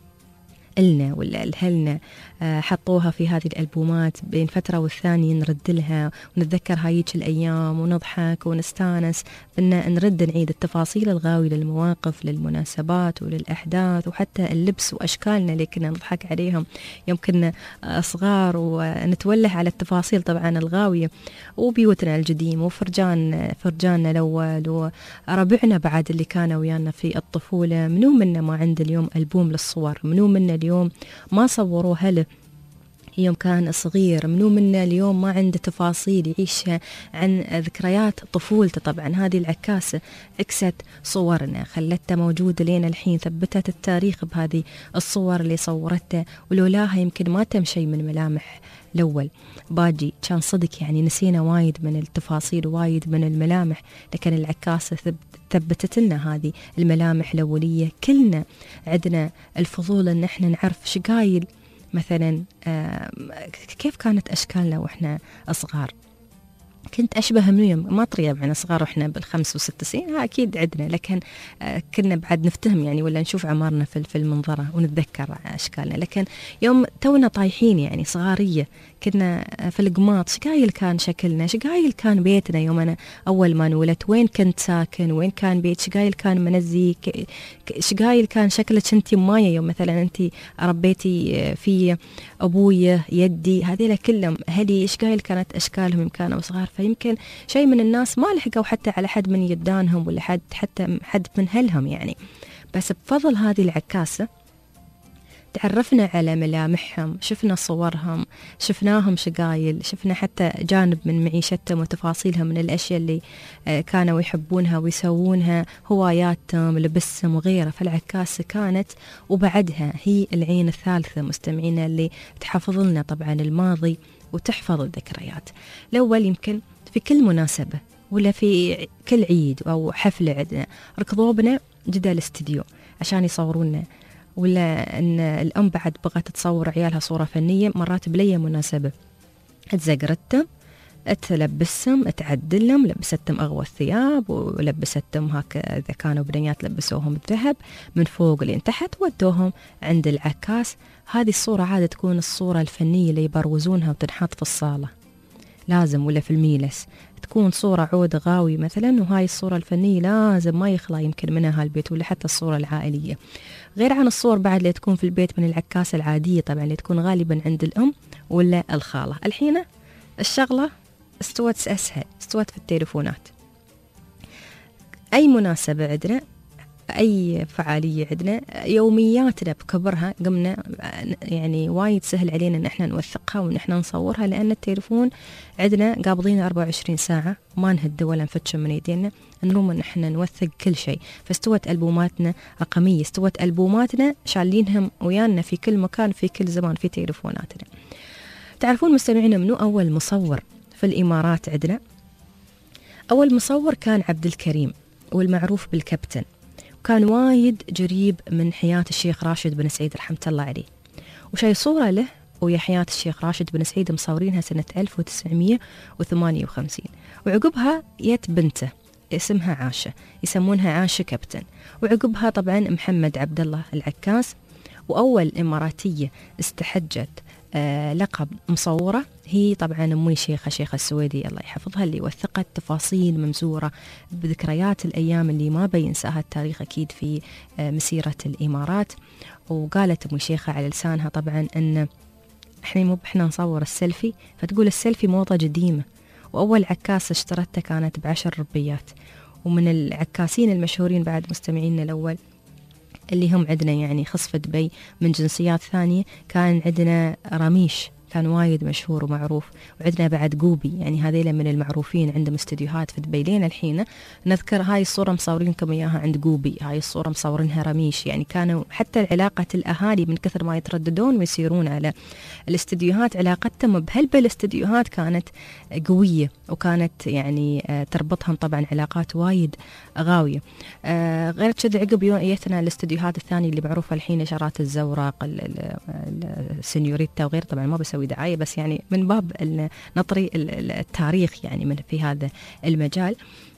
إلنا ولا أهلنا حطوها في هذه الألبومات، بين فترة والثانية نرد لها ونتذكر هايك الأيام ونضحك ونستانس بأن نرد نعيد التفاصيل الغاوية للمواقف، للمناسبات وللأحداث، وحتى اللبس وأشكالنا اللي كنا نضحك عليهم يوم كنا صغار، ونتوله على التفاصيل طبعا الغاوية، وبيوتنا القديمة وفرجاننا الأول وربعنا بعد اللي كانوا ويانا في الطفولة. منو منا ما عنده اليوم ألبوم للصور؟ منو منا اليوم ما صوروا هله يوم كان صغير؟ منو منا اليوم ما عنده تفاصيل يعيشها عن ذكريات طفولته؟ طبعا هذه العكاسة عكست صورنا، خلتها موجودة لين الحين، ثبتت التاريخ بهذه الصور اللي صورتها، ولولاها يمكن ما تم شيء من ملامح الأول باجي. كان صدق يعني نسينا وايد من التفاصيل وايد من الملامح، لكن العكاسة ثبتت لنا هذه الملامح الأولية. كلنا عندنا الفضول أن احنا نعرف شقايل مثلا كيف كانت أشكالنا وإحنا صغار. كنت أشبه منو يوم ما طريا معنا صغار وإحنا بالخمس وست سنين، أكيد عندنا، لكن كنا بعد نفتهم يعني ولا نشوف عمارنا في المنظرة ونتذكر أشكالنا. لكن يوم تونا طايحين يعني صغارية كنا في القماط، شقايل كان شكلنا، شقايل كان بيتنا يوم أنا أول ما نولدت، وين كنت ساكن، وين كان بيت، شقايل كان منزي، شقايل كان شكلك أنت مايا يوم مثلا أنت ربيتي في أبويا يدي، هذيلا كلهم أهلي شقايل كانت أشكالهم يوم كانوا صغار. فيمكن شيء من الناس ما لحقوا حتى على حد من يدانهم ولا حتى حد من هلهم يعني، بس بفضل هذه العكاسة تعرفنا على ملامحهم، شفنا صورهم، شفناهم شقايل، شفنا حتى جانب من معيشتهم وتفاصيلهم من الأشياء اللي كانوا يحبونها ويسوونها، هواياتهم، لبسهم وغيره. فالعكاسة كانت وبعدها هي العين الثالثة مستمعينا اللي تحفظ لنا طبعا الماضي وتحفظ الذكريات. الأول يمكن في كل مناسبة ولا في كل عيد أو حفلة عندنا ركضوا بنا جدا الاستديو عشان يصورونا، ولا أن الأم بعد بغت تصور عيالها صورة فنية، مرات بلي مناسبة تزقرتهم، تلبسهم، تعدلهم، لبستهم أغوى الثياب ولبستهم هاك إذا كانوا بنيات لبسوهم الذهب من فوق لين تحت، ودوهم عند العكاس. هذه الصورة عادة تكون الصورة الفنية اللي يبروزونها وتنحط في الصالة لازم، ولا في الميلس تكون صورة عود غاوي مثلا، وهاي الصورة الفنية لازم ما يخلى يمكن منها هالبيت، ولا حتى الصورة العائلية. غير عن الصور بعد اللي تكون في البيت من العكاسة العادية طبعا اللي تكون غالبا عند الأم ولا الخالة. الحين الشغلة استوت أسهل، استوت في التليفونات. أي مناسبة عندنا، أي فعالية عندنا، يومياتنا بكبرها قمنا يعني وايد سهل علينا إن إحنا نوثقها وإن إحنا نصورها، لأن التليفون عندنا قابضين 24 ساعة ما نهد ولا نفتش من يدينا، نروم إن إحنا نوثق كل شيء. فاستوت ألبوماتنا رقمية، استوت ألبوماتنا شالينهم ويانا في كل مكان في كل زمان في تليفوناتنا. تعرفون مستمعينا منو أول مصور في الإمارات عندنا؟ أول مصور كان عبد الكريم والمعروف بالكابتن، وكان وايد قريب من حياة الشيخ راشد بن سعيد رحمة الله عليه، وشي صورة له ويا حياة الشيخ راشد بن سعيد مصورينها سنة 1958. وعقبها يت بنته اسمها عاشة، يسمونها عاشة كابتن، وعقبها طبعا محمد عبد الله العكاس. وأول إماراتية استحجت لقب مصورة هي طبعا أمي شيخة السويدي الله يحفظها، اللي وثقت تفاصيل ممزورة بذكريات الأيام اللي ما بينساها التاريخ أكيد في مسيرة الإمارات. وقالت أمي شيخة على لسانها طبعا أن إحنا نصور السيلفي، فتقول السيلفي موضة قديمة، وأول عكاسة اشترتها كانت ب10 ربيات. ومن العكاسين المشهورين بعد مستمعينا الأول اللي هم عندنا يعني خصف دبي من جنسيات ثانية، كان عندنا رميش كان وايد مشهور ومعروف. وعندنا بعد جوبي، يعني هذيلا من المعروفين، عندهم استديوهات في دبي لين الحين. نذكر هاي الصورة مصورينكم إياها عند جوبي، هاي الصورة مصورينها رميش. يعني كانوا حتى علاقة الأهالي من كثر ما يترددون ويسيرون على الاستديوهات، علاقتهم بالاستديوهات كانت قوية، وكانت يعني تربطهم طبعا علاقات وايد غاوية. غير كذا عقب يتنا الاستديوهات الثانية اللي معروفة الحين، شارات الزورق، السنيوريتا وغير. طبعا ما بسوي دعاية، بس يعني من باب نطري التاريخ يعني من في هذا المجال.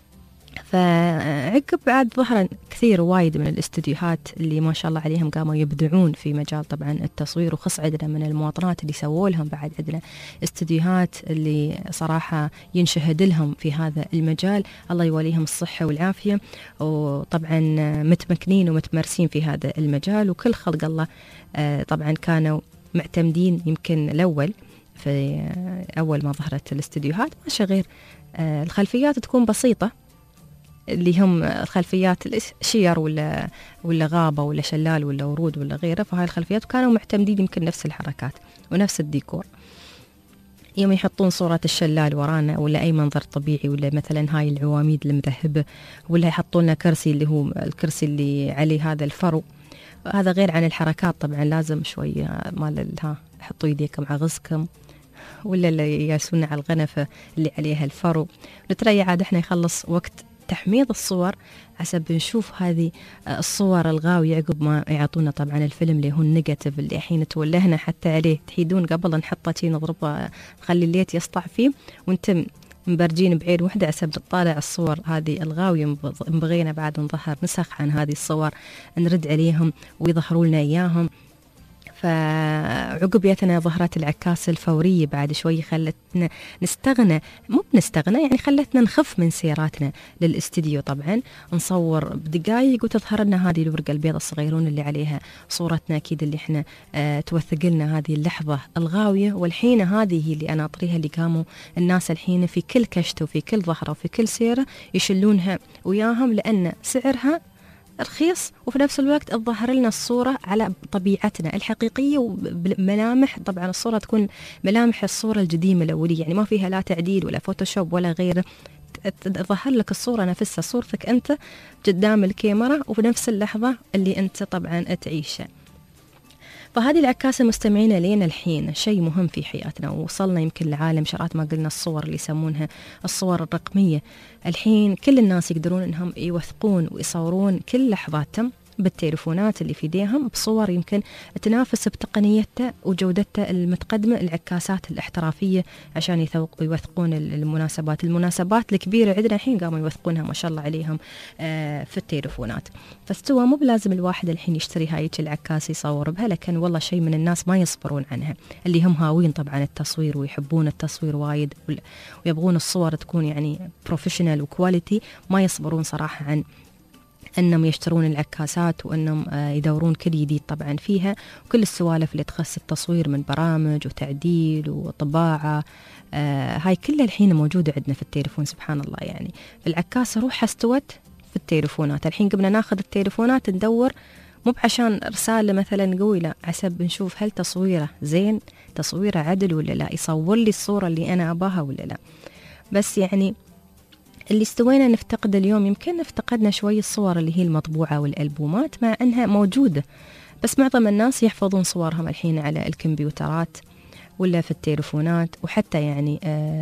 فعقب بعد ظهر كثير وايد من الاستديوهات اللي ما شاء الله عليهم قاموا يبدعون في مجال طبعا التصوير. وخص عندنا من المواطنات اللي سووا لهم بعد عندنا استديوهات اللي صراحة ينشهد لهم في هذا المجال، الله يوليهم الصحة والعافية. وطبعا متمكنين ومتمرسين في هذا المجال، وكل خلق الله طبعا كانوا معتمدين. يمكن الأول في أول ما ظهرت الاستديوهات ماشي غير الخلفيات تكون بسيطة، اللي هم خلفيات شير ولا غابة ولا شلال ولا ورود ولا غيره. فهاي الخلفيات كانوا معتمدين يمكن نفس الحركات ونفس الديكور. يوم يحطون صورة الشلال ورانا ولا أي منظر طبيعي، ولا مثلا هاي العواميد المذهبة، ولا يحطون لنا كرسي اللي هو الكرسي اللي عليه هذا الفرو. هذا غير عن الحركات طبعا، لازم شوية مال حطوا يديكم على غزكم، ولا اللي يجلسون على الغنفة اللي عليها الفرو. نتريا عاد احنا يخلص وقت تحميض الصور حسب نشوف هذه الصور الغاوية عقب ما يعطونا طبعا الفيلم اللي هو النيجاتيف اللي الحين تولهنا حتى عليه. تحيدون قبل نحطه شي نضربه نخلي الليت يسطع فيه، وانتم مبرجين بعين وحدة حسب نطالع الصور هذه الغاوية. بغينا بعد نظهر نسخ عن هذه الصور نرد عليهم ويظهروا لنا إياهم. فعقب ياتنا ظهرت العكاس الفورية بعد شوي، خلتنا نستغنى، مو بنستغنى يعني خلتنا نخف من سيراتنا للاستديو. طبعا نصور بدقايق وتظهر لنا هذه الورقة البيضاء الصغيرون اللي عليها صورتنا أكيد اللي احنا توثق لنا هذه اللحظة الغاوية. والحين هذه اللي أنا أطريها اللي قاموا الناس الحين في كل كشت وفي كل ظهرة وفي كل سيرة يشلونها وياهم، لأن سعرها رخيص وفي نفس الوقت تظهر لنا الصورة على طبيعتنا الحقيقية وملامح. طبعا الصورة تكون ملامح الصورة القديمة الأولية، يعني ما فيها لا تعديل ولا فوتوشوب ولا غيره. تظهر لك الصورة نفسها، صورتك أنت قدام الكاميرا وفي نفس اللحظة اللي أنت طبعا تعيشها. فهذه العكاسة مستمعين لين الحين شيء مهم في حياتنا، ووصلنا يمكن لعالم شرات ما قلنا الصور اللي يسمونها الصور الرقمية. الحين كل الناس يقدرون انهم يوثقون ويصورون كل لحظاتهم بالتليفونات اللي في ايديهم بصور يمكن تنافس بتقنيتها وجودتها المتقدمة، العكاسات الاحترافية، عشان يوثقون المناسبات الكبيرة عندنا الحين قاموا يوثقونها ما شاء الله عليهم في التليفونات. فاستوى مو بلازم الواحد الحين يشتري هاي العكاسة يصور بها، لكن والله شيء من الناس ما يصبرون عنها، اللي هم هاوين طبعا التصوير ويحبون التصوير وايد ويبغون الصور تكون يعني بروفيشنال وكواليتي، ما يصبرون صراحة عن أنهم يشترون العكاسات وأنهم يدورون كل جديد طبعا فيها. وكل السوالف اللي تخص التصوير من برامج وتعديل وطباعة هاي كلها الحين موجودة عندنا في التليفون سبحان الله. يعني العكاسة روحها استوت في التليفونات. الحين قبل ناخذ التليفونات ندور مو بعشان رسالة مثلا قوي، لا، عسب نشوف هل تصويره زين، تصويره عدل ولا لا، يصور لي الصورة اللي أنا أباها ولا لا. بس يعني اللي استوينا نفتقد اليوم، يمكن افتقدنا شوي الصور اللي هي المطبوعة والألبومات، مع أنها موجودة بس معظم الناس يحفظون صورهم الحين على الكمبيوترات ولا في التليفونات. وحتى يعني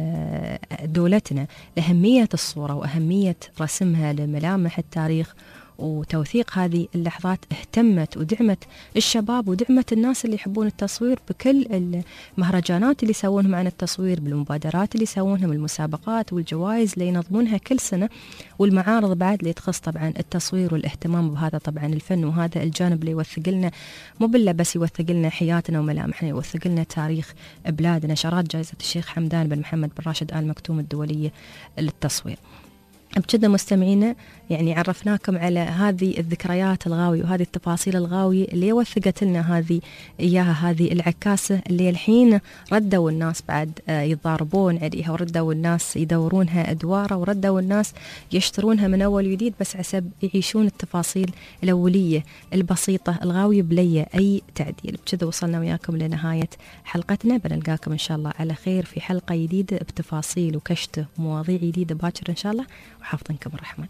دولتنا لأهمية الصورة وأهمية رسمها لملامح التاريخ وتوثيق هذه اللحظات اهتمت ودعمت الشباب ودعمت الناس اللي يحبون التصوير بكل المهرجانات اللي يسوونهم عن التصوير، بالمبادرات اللي يسوونها، المسابقات والجوائز اللي ينظمونها كل سنة، والمعارض بعد اللي تخص طبعا التصوير والاهتمام بهذا طبعا الفن وهذا الجانب اللي يوثق لنا مو بالله بس يوثق لنا حياتنا وملامحنا، يوثق لنا تاريخ بلادنا. شارات جائزة الشيخ حمدان بن محمد بن راشد آل مكتوم الدولية للتصوير. بكذا مستمعينا يعني عرفناكم على هذه الذكريات الغاوية وهذه التفاصيل الغاوية اللي وثقت لنا هذه العكاسة اللي الحين ردوا الناس بعد يتضاربون عليها، وردوا الناس يدورونها أدوارها، وردوا الناس يشترونها من أول وجديد بس عسب يعيشون التفاصيل الأولية البسيطة الغاوية بلي أي تعديل. بكذا وصلنا وياكم لنهاية حلقتنا، بنلقاكم إن شاء الله على خير في حلقة جديدة بتفاصيل وكشته ومواضيع جديدة باكر إن شاء الله، وحافظنكم الرحمن.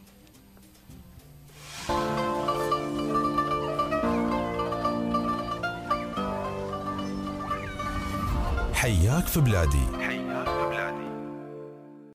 حياك في بلادي